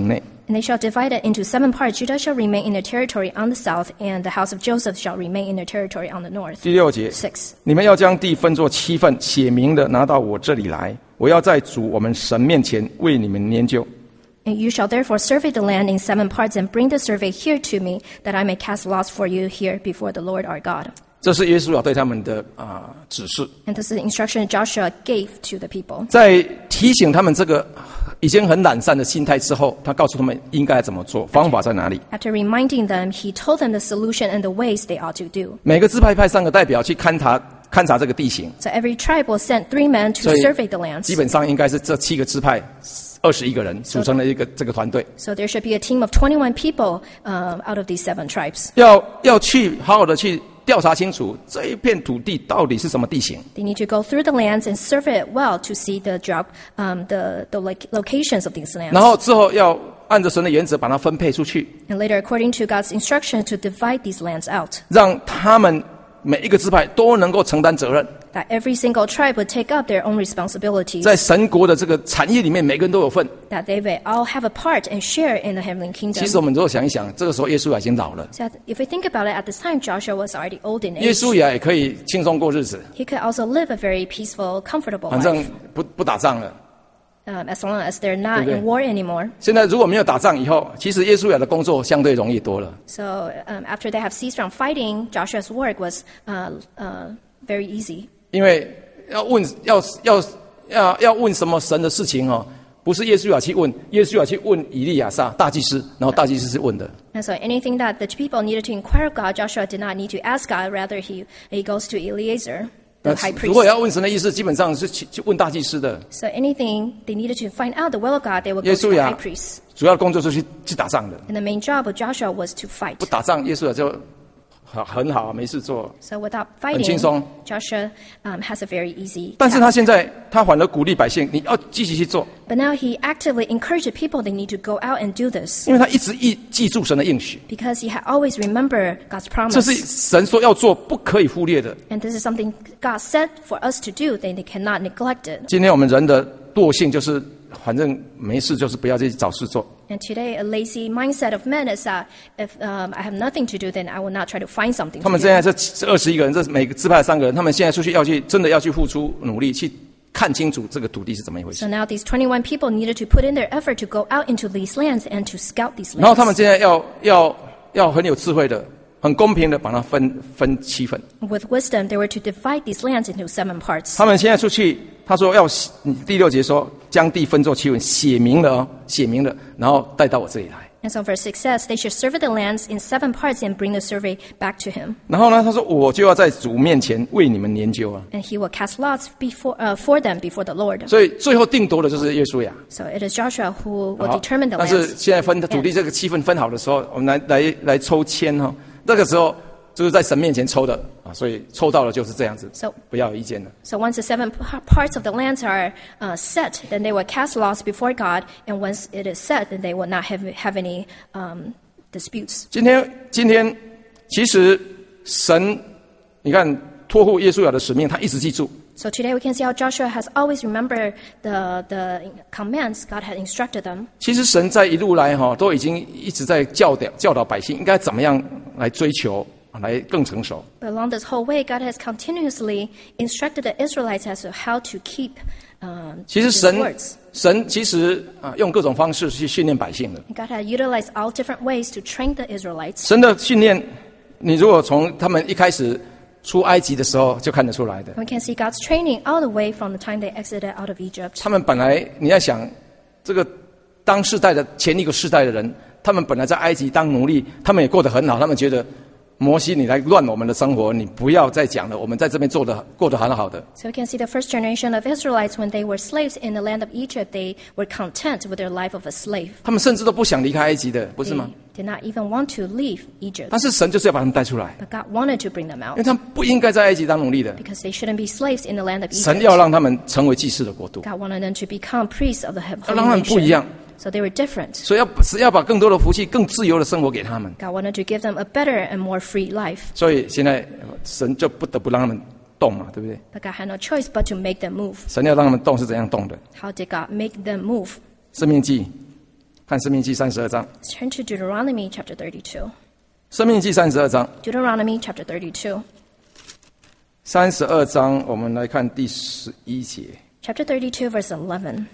And they shall divide it into seven parts. Judah shall remain in their territory on the south, and the house of Joseph shall remain in their territory on the north. 第六节 Six. 你们要将地分作七份，写明的拿到我这里来，我要在主我们神面前为你们研究。 And you shall therefore survey the land in seven parts, and bring the survey here to me, that I may cast lots for you here before the Lord our God. 这是耶稣要对他们的啊、呃、指示， And this is the instruction Joshua gave to the people. 在提醒他们这个已经很懒散的心态之后，他告诉他们应该怎么做，方法在哪里。 After reminding them, he told them the solution and the ways they ought to do. 每个支派派三个代表去勘察勘察这个地形， So every tribe will send three men to 所以 survey the lands. 基本上应该是这七个支派二十一个人组成了一个这个团队， So there should be a team of twenty-one people um, out of these seven tribes. 要要去好好的去调查清楚这一片土地到底是什么地形。 They need to go through the lands and survey it well to see the job, um, the the like, locations of these lands. 然后之后要按照神的原则把它分配出去， And later, according to God's instruction, to divide these lands out, 让他们每一个支派都能够承担责任， that every single tribe would take up their own responsibilities, 在神国的这个产业里面，每个人都有份。 that they will all have a part and share in the heavenly 其实我 kingdom. 们如果想一想，这个时候耶稣已经老了， So if we think about it, at this time, Joshua was already old in 耶 age. 稣也可以轻松过日子， He could also live a very peaceful, comfortable 反正 life, 不不打仗了。 um, as long as they're not 对不对？ in war anymore. 现在如果没有打仗以后，其实耶稣亚的工作相对容易多了。 So um, after they have ceased from fighting, Joshua's work was uh, uh, very easy. 因为要问要要要要问什么神的事情哦，不是耶稣亚去问，耶稣亚去问以利亚撒大祭司，然后大祭司是问的。 And so anything that the people needed to inquire of God, Joshua did not need to ask God. Rather, he, he goes to Eleazar, 那 the high 如果 priest. 要问神的意思，基本上是去去问大祭司的。 So anything they needed to find out the will of God, they would go 耶 to 稣 the 亚 high priest. 主要的工作就是去去打仗的， And the main job of Joshua was to fight. 不打仗，耶稣亚就很很好，没事做。 So without 很 fighting, 轻松。 Joshua um, has a very easy 但是他 task. 现在他反而鼓励百姓，你要积极去做， But now he actively encouraged the people they need to go out and do this 因为他一直记记住神的应许， because he had always remembered God's 这是 promise. 神说要做不可以忽略的。 And this is something God said for us to do, then they cannot neglect it. 今天我们人的惰性就是，反正没事就是不要去找事做。 And today, a lazy mindset of men is that if um, I have nothing to do, then I will not try to find something 他 to 们现在 do. 这二十一个人，这每个支派三个人，他们现在出去要去，真的要去付出努力，去看清楚这个土地是怎么一回事。 So now these twenty-one people needed to put in their effort to go out into these lands and to scout these 然后他们 lands. 现在要要要很有智慧的、很公平的把它分分七份。 With wisdom, they were to divide these lands into seven parts. 他们现在出去，他说要第六节说将地分作七份，写明了哦，写明了，然后带到我这里来。 And so verse six says, they should survey the lands in seven parts and bring the survey back to him. 然后呢，他说我就要在主面前为你们研究啊。 And he will cast lots before, uh, for them before the Lord. 所以最后定夺的就是耶稣呀。 So it is Joshua who will 好 determine the 但是 lands. 现在分土地这个七份分好的时候，我们来来来抽签哈、哦。那个时候就是在神面前抽的啊，所以抽到了就是这样子， So 不要有意见了。 So once the seven p- parts of the lands are uh, set, then they will cast lots before God. And once it is set, then they will not have, have any um, disputes. 今天今天其实神，你看托付耶稣亚的使命，他一直记住。 So today we can see how Joshua has always remembered the, the commands God had instructed them. 其实神在一路来哈、都已经一直在教导教导百姓应该怎么样来追求，来更成熟。 But along this whole way, God has continuously instructed the Israelites as to how to keep um, 其实 His 神 words. 神其实啊用各种方式去训练百姓的。 And God had utilized all different ways to train the Israelites. 神的训练，你如果从他们一开始出埃及的时候就看得出来的。 We can see God's training all the way from the time they exited out of Egypt. 他们本来你在想，这个当世代的前一个世代的人，他们本来在埃及当奴隶，他们也过得很好，他们觉得摩西你来乱我们的生活，你不要再讲了，我们在这边做的过得很好的。 So we can see the first generation of Israelites, when they were slaves in the land of Egypt, they were content with their life of a slave. 他们甚至都不想离开埃及的，不是 They 吗？ did not even want to leave Egypt. 但是神就是要把他们带出来， But God wanted to bring them 因 out 为他们不应该在埃及当奴隶的。 because they shouldn't be slaves in the land of 神 Egypt. 要让他们成为祭司的国度， God wanted them to become priests of the 要让他 holy 们不一样， nation. So they were different. 所以要是要把更多的福气、更自由的生活给他们。 God wanted to give them a better and more free life. 所以现在神就不得不让他们动嘛，对不对？ But God had no choice but to make them move. 神要让他们动是怎样动的？ How did God make them move? 生命记看申命记三十二章。 Let's turn to Deuteronomy chapter thirty-two. 申命记三十二章， Deuteronomy chapter thirty-two. 三十二章，我们来看第十一节。 Chapter thirty-two, verse eleven.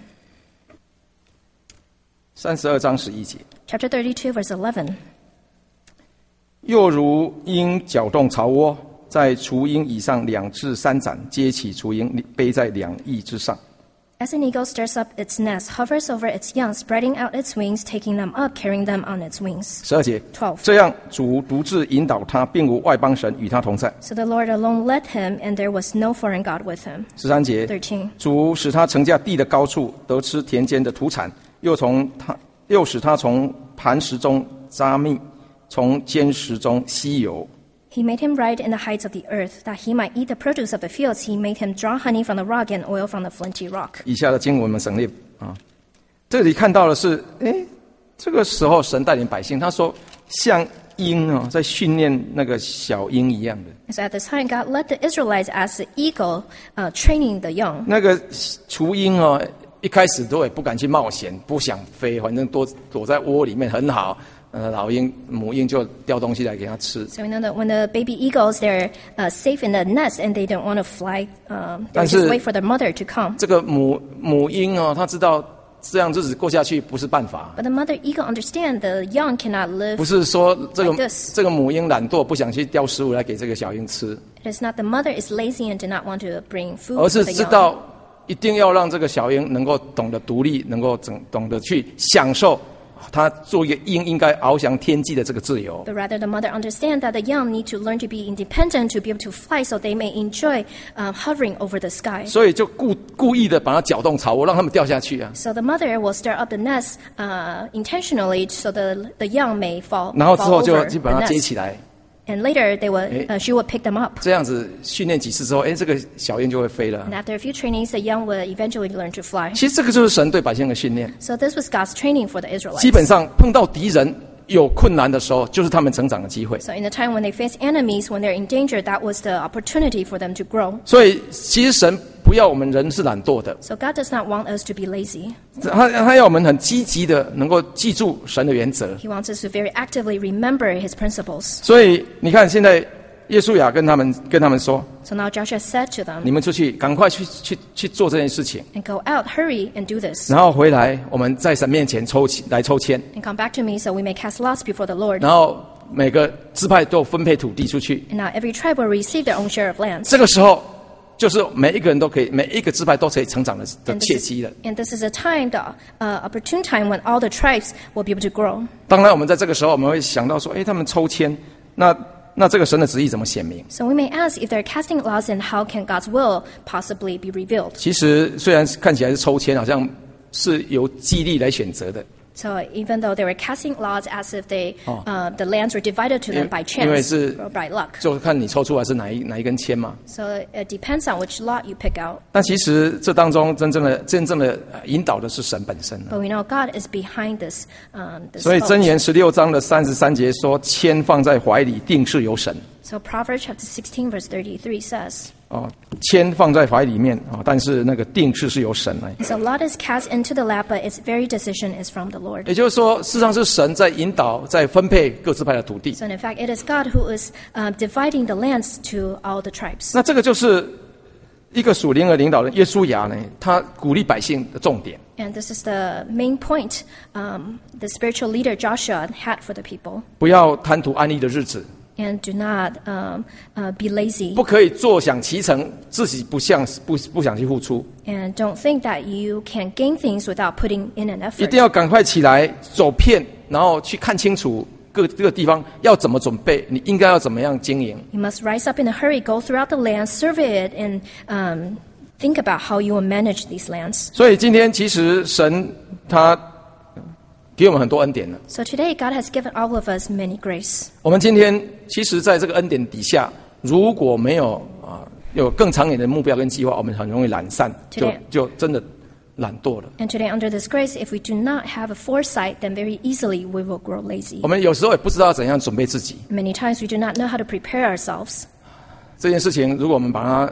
三十二章十一节。 Chapter thirty-two, verse eleven. 又如鹰搅动巢窝，在雏鹰以上两至三斩，接起雏鹰，背在两翼之上。 As an eagle stirs up its nest, hovers over its young, spreading out its wings, taking them up, carrying them on its wings. 十二节。 twelve. 这样主独自引导他，并无外邦神与他同在。 So the Lord alone led him, and there was no foreign god with him. 十三节。 thirteen. 主使他乘驾地的高处，得吃田间的土产，又从他又使他从磐石中扎蜜，从坚石中吸油。 He made him ride in the heights of the earth, that he might eat the produce of the fields. He made him draw honey from the rock and oil from the flinty rock. 以下的经文我们省略啊。这里看到的是，哎，这个时候神带领百姓，他说像鹰啊，在训练那个小鹰一样的。 So at this time, God led the Israelites as the eagle, uh, training the young. 那个雏鹰啊，一开始都也不敢去冒险，不想飞，反正躲躲在窝里面很好。 呃，老鹰、母鹰就叼东西来给它吃。 So we know that when the baby eagles, they're uh, safe in the nest and they don't want to fly. Um, they 但是 just wait for their mother to come. 这个母母鹰哦，它知道这样日子过下去不是办法。 But the mother eagle understands the young cannot live. 不是说这个 like this. 这个母鹰懒惰，不想去叼食物来给这个小鹰吃， It is not the mother is lazy and do not want to bring food 而 to 是 the 知 young. 道一定要让这个小鹰能够懂得独立，能够懂懂得去享受。 他做一个鹰应该翱翔天际的这个自由， But rather, the mother understands that the young need to learn to be independent to be able to fly, so they may enjoy uh, hovering over the sky. 所以就故故意的把它搅动巢窝，让他们掉下去啊。 So the mother will stir up the nest uh, intentionally, so the the young may fall, 然后之 fall 后就 over 就把 the 它接 nest. 起来， And later, they will Eh. uh, she will pick them up. 这样子训练几次之后，哎，这个小鹰就会飞了 And。after a few trainings, the young will eventually learn to fly. 其实这个就是神对百姓的训练。 So this was God's training for the 基 Israelites. 本上碰到敌人有困难的时候，就是他们成长的机会。 So in the time when they face enemies, when they're in danger, that was the opportunity for them to grow. 所以其实神不要我们人是懒惰的， So God does not want us to be lazy. 他他要我们很积极的能够记住神的原则。 He wants us to very actively remember His principles. 所以你看，现在耶稣亚跟他们跟他们说 So now Joshua said to：“ 你 them, 们出去，赶快去去去做这件事情， and go out, hurry, and do this, 然后回来，我们在神面前抽来抽签， and come back to me, so we may cast lots before the Lord. 然后每个支派都分配土地出去。 And now every tribe will receive their own share of lands. 这个时候，就是每一个人都可以，每一个支派都可以成长的的 And 契 this, 机 is, 了。 and this is a time, the uh, opportune time, when all the tribes will be able to grow. 当然，我们在这个时候，我们会想到说：，哎，他们抽签，那那这个神的旨意怎么显明？ So we may ask if they're casting lots, and how can God's will possibly be revealed? 其实虽然看起来是抽签，好像是由激励来选择的。 So even though they were casting lots as if they, Oh. uh, the lands were divided to them by 因为 chance 是 or by luck. 就看你抽出来是哪一哪一根签嘛。 So it depends on which lot you pick out. 但其实这当中真正的真正的呃引导的是神本身啊。 But we know God is behind this. Um, this 所以 vote. 箴言十六章的三十三节说：“签放在怀里，定是由神。” So Proverbs chapter sixteen verse thirty-three says, 哦，签放在怀里面啊、哦，但是那个定制是由神来。 "So lot is cast into the lap, but its very decision is from the Lord." 也就是说，事实上是神在引导、在分配各支派的土地。 So in fact, it is God who is uh, dividing the lands to all the tribes. 那这个就是一个属灵的领导人耶稣亚呢，他鼓励百姓的重点。 And this is the main point um, the spiritual leader Joshua had for the people. 不要贪图安逸的日子， And do not um, uh, be lazy. 不可以坐享其成，自己不想不不想去付出， And don't think that you can gain things without putting in an 一 effort. 定要赶快起来走遍，然后去看清楚各这个地方要怎么准备，你应该要怎么样经营。 You must rise up in a hurry, go throughout the land, survey it, and um, think about how you will manage these lands. 所以今天其实神他给我们很多恩典了。 So today, God has given all of us many grace. 我们今天其实在这个恩典底下，如果没有啊有更长远的目标跟计划，我们很容易懒散，就 Today- 就真的懒惰了。 And today, under this grace, if we do not have a foresight, then very easily we will grow lazy. 我们有时候也不知道怎样准备自己。 Many times we do not know how to prepare ourselves. 这件事情，如果我们把它把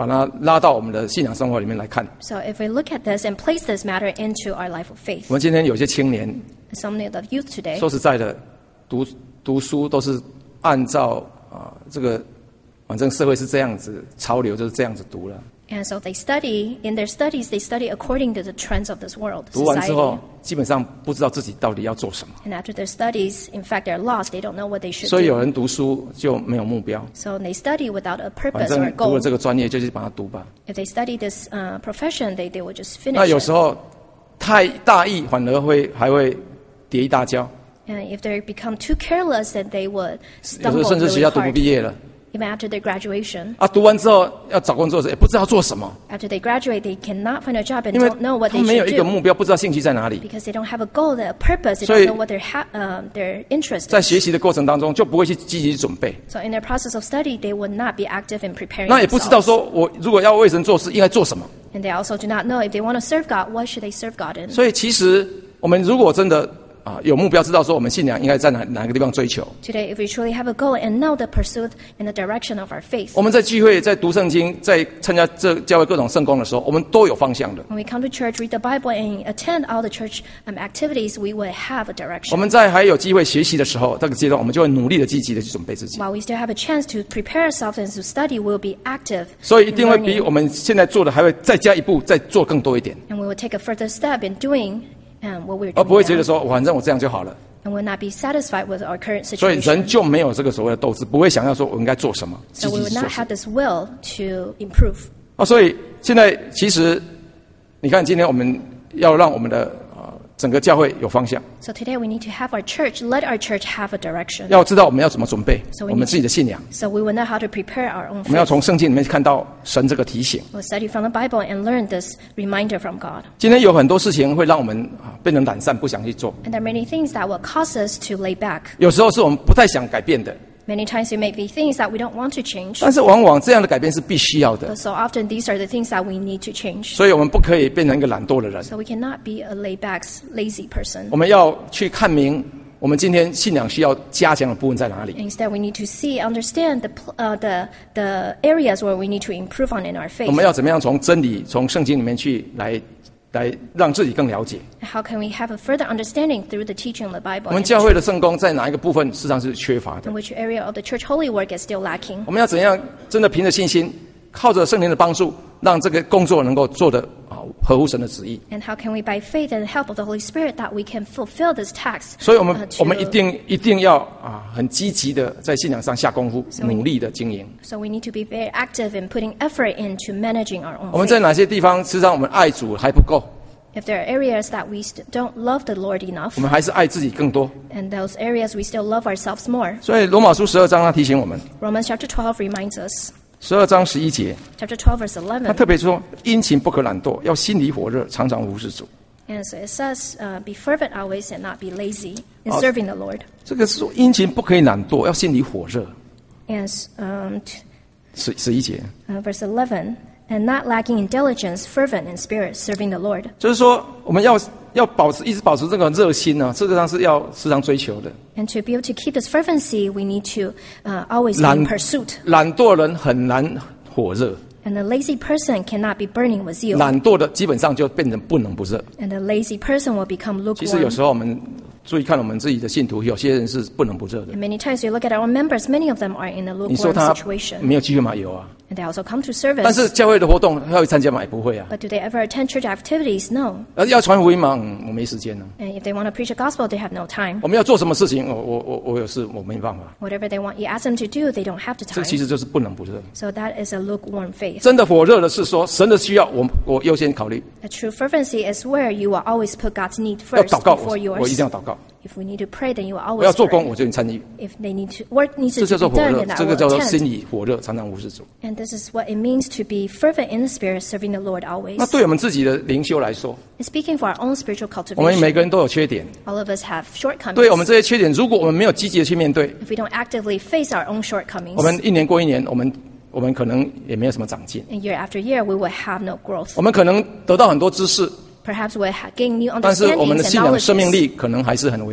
把它拉到我们的信仰生活里面来看。 So if we look at this and place this matter into our life of faith, 我们今天有些青年， some of the youth today, 说实在的，读读书都是按照啊、这个，反正社会是这样子，潮流就是这样子读了。 and so they study, in their studies, they study according to the trends of this world, 读完之 society. 后，基本上不知道自己到底要做什么。 And after their studies, in fact, they're lost. They don't know what they should 所以有 do. 人读书就没有目标， So they study without a 反 purpose or 正 a 读了 goal. 这个专业就去把它读吧。 If they study this uh, profession, they, they will just 那 finish 有 it. 时候太大意，反而会还会跌一大跤。 And if they become too careless, then they would 有时候 stumble 甚至 really 学校读不 hard. 毕业了 Even after their graduation, 啊，读完之后要找工作时也不知道做什么， after they graduate, they cannot find a job and 因为 don't know what 他 they 没有 should 一个 do 目标，不知道兴趣在哪里。 because they don't have a goal, a purpose. They 所以 don't know what their ha- uh, their interest 在 is. 学习的过程当中就不会去积极准备， So in their process of study, they will not be active in preparing 那也不知道 themselves. 说我如果要为神做事应该做什么。 And they also do not know if they want to serve God, what should they serve God in? 所以其实我们如果真的啊有目标，知道说我们信仰应该在哪哪个地方追求， Today, if we truly have a goal and know the pursuit and the direction of our faith, 我们在聚会、在读圣经、在参加这教会各种圣工的时候，我们都有方向的。 when we come to church, read the Bible, and attend all the church um, activities, we will have a 我 direction. 们在还有机会学习的时候，这个阶段我们就会努力的、积极的去准备自己， While we still have a chance to prepare ourselves and to study, we'll be active 所以一 in 定会比 learning, 我们现在做的还会再加一步，再做更多一点， and we will take a further step in doing um, what we're 而不会觉 doing 得 now, 说反正我这样就好了。 and will not be satisfied with our current 所以人 situation. 就没有这个所谓的斗志，不会想要说我应该做什么，积 So 极 we 去 will 做 not 什么 have。this will to improve. 啊，所以现在其实你看，今天我们要让我们的呃整个教会有方向， So today we need to have our church, let our church have a direction. 要知道我们要怎么准备 So we 我们 need 自己的信仰， So we will know how to prepare our own 我们要 faith. 从圣经里面看到神这个提醒。 We'll study from the Bible and learn this reminder from God. 今天有很多事情会让我们啊变成懒散，不想去做。 And there are many things that will cause us to lay back. 有时候是我们不太想改变的， Many times we make the things that we don't want to change. 但是往往这样的改变是必须要的， But so often these are the things that we need to change. 所以我们不可以变成一个懒惰的人。 So we cannot be a laid back, lazy person. 我们要去看明我们今天信仰需要加强的部分在哪里。 Instead, we need to see, understand the, pl- uh, the, the areas where we need to improve on in our 我 faith. 们要怎么样从真理、从圣经里面去来来让自己更了解？ How can we have a further understanding through the teaching of the Bible? 我们 and 教会的圣工在哪一个部分事实上是缺乏的 in？which area of the church holy work is still lacking? 我们要怎样真的凭着信心，靠着圣灵的帮助，让这个工作能够做得啊合乎神的旨意？ And how can we, by faith and help of the Holy Spirit, that we can fulfill this task? 所以我们 uh, to- 我们一定一定要啊很积极的在信仰上下功夫， So we- 努力的经营。 So we need to be very active in putting effort into managing our 我 own 们在 faith. 哪些地方事实上我们爱主还不够， If there are areas that we st- don't love the Lord enough, 我们还是爱自己更多。 and those areas we still love ourselves more. 所以罗马书十二章他提醒我们， Romans chapter twelve reminds us, 十二章十一节， chapter twelve verse 他 eleven, 特别说：殷勤不可懒惰，要心里火热，常常服侍主。 and so it says, uh, be fervent always and not be lazy in Oh. serving the Lord. 这个是说殷勤不可以懒惰，要心里火热。 And um, t- 十十一节， uh, verse eleven, and not lacking in diligence, fervent in spirit, serving the Lord. 就是说我们要要保持一直保持这个热心呢、这个上是要时常追求的。 And to be able to keep this fervency, we need to uh, always be 懒 in pursuit. 懒惰人很难火热， And the lazy person cannot be burning with zeal. 懒惰的基本上就变成不冷不热。 And the lazy person will become 其实有 lukewarm. 时候我们注意看我们自己的信徒，有些人是不冷不热的 And。many times we look at our members, many of them are in a 你说 lukewarm 他 situation. 没有机会吗？有啊， And they also come to 但 service. 是教会的活动他会参加吗？也不会啊。 But do they ever attend church activities? No. 而要传福音吗？嗯，我没时间呢、 And if they want to preach the gospel, they have no time. 我们要做什么事情？我我我我有事，我没办法。 Whatever they want you ask them to do, they don't have the 这 time. 其实就是不冷不热。 So that is a lukewarm faith. 真的火热的是说，神的需要，我我优先考虑。 A true fervency is where you will always put God's need 要 first 祷告， before 我我一 yours. 定要祷告。 If we need to pray, then you will 我要 always 做工， pray. 我就参与。 If they need to work needs 这 to 叫做 be 火 done, 热 then，I 这 will 个叫做 attend. 心里火热，常常无事主。 And this is what it means to be fervent in the spirit, serving the Lord always. 那对我们自己的灵修来说， And speaking for our own spiritual 我们每 cultivation, 个人都有缺点。 all of us have 对我们 shortcomings. 这些缺点，如果我们没有积极的去面对， If we don't actively face our own shortcomings, 我们一年过一年，我们我们可能也没有什么长进。 and year after year, we will have no growth. 我们可能得到很多知识， Perhaps we'll ha- gain new 但是我们的 understandings 信 and 仰生命 knowledges, 力可能还是很微弱。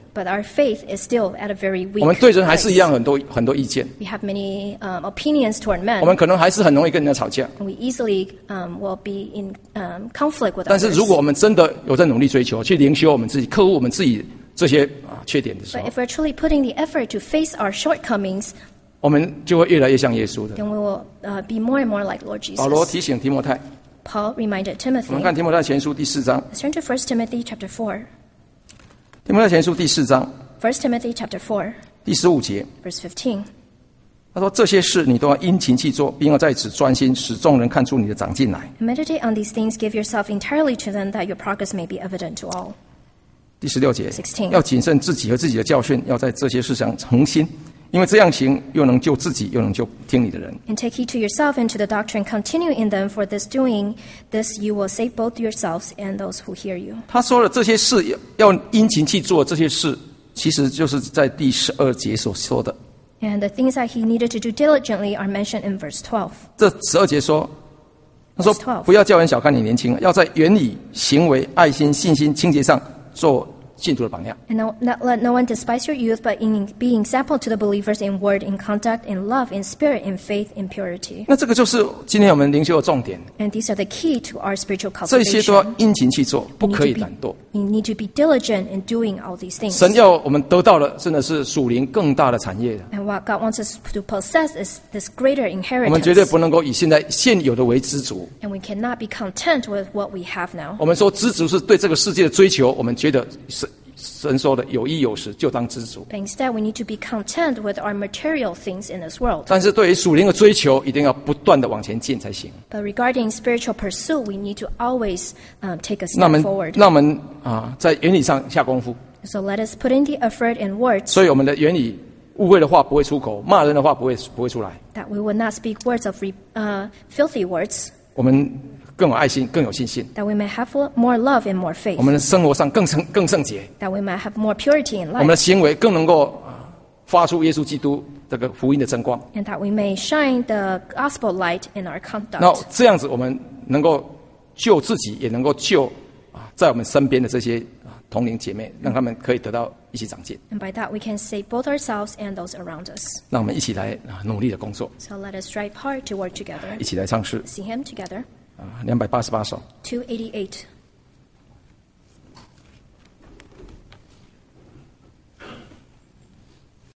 But our faith is still at a very weak 我们对人还是一 place. 样很多很多意见， We have many um, opinions toward men. 我们可能还是很容易跟人家吵架。 And we easily um, will be in um, conflict with 但是 others. 如果我们真的有在努力追求，去灵修我们自己，克服我们自己这些啊缺点的时 But 候， if we're truly putting the effort to face our shortcomings, 我们就会越来越像耶稣的。 then we will uh, be more and more like Lord 保罗 Jesus. 提醒提摩太， Paul reminded 我们 Timothy. 看提摩太前书第四章， Let's turn to First Timothy chapter four. 提摩太前书第四章 First Timothy chapter four, 第十五节， verse fifteen. 他说：“这些事你都要殷勤去做，并要在此专心，使众人看出你的长进来。” Meditate on these things, give yourself entirely to them, that your progress may be evident to all. 第十六节 16， 要谨慎自己和自己的教训，要在这些事上恒心，因为这样行又能救自己，又能救听你的人。 And take heed to yourself and to the doctrine, continue in them, for this doing, this you will save both yourselves and those who hear you. 他说了这些事要要殷勤去做，这些事其实就是在第十二节所说的。 And the things that he needed to do diligently are mentioned in verse twelve. 这十二节说，他说 Verse twelve 不要叫人小看你年轻，要在言语、行为、爱心、信心、清洁上做信徒的榜样。 And no, not let no one despise your youth, but in, be example to the believers in word, in conduct, in love, in spirit, in faith, in purity. 那这个就是今天我们灵修的重点， And these are the key to our spiritual 这些都要 cultivation. 殷勤去做，不 You 可以 need, to 懒惰。 be, you need to be diligent in doing all these things. 神要我们得到的真的是属灵更大的产业的， And what God wants us to possess is this greater 我们绝对 inheritance. 不能够以现在现有的为知足。 And we cannot be content with what we have now. 我们说知足是对这个世界的追求，我们觉得神神说的有衣有食就当知足。 But instead, we need to be content with our material things in this world. 但是对于属灵的追求，一定要不断的往前进才行。 But regarding spiritual pursuit, we need to always um, take a 那我 step 们 forward. 那我们啊，在原理上下功夫， So let us put in the effort in words 所以我们的原理误会的话不会出口，骂人的话不会不会出来。 that we would not speak words of re, uh, filthy words, 我们更有爱心，更有信心。 that we may have more love and more faith, 我们的生活上更圣更圣洁， that we might have more purity in 我们的 life, 行为更能够啊发出耶稣基督这个福音的真光。 and that we may shine the gospel light in our 那 conduct. 这样子，我们能够救自己，也能够救啊在我们身边的这些啊同龄姐妹，让他们可以得到一起长进。 And by that, we can save both ourselves and those around us. 让我们一起来啊努力的工作， So let us strive hard to work together. 一起来唱诗 Sing hymn together. 啊两百八十八首。 two eighty-eight.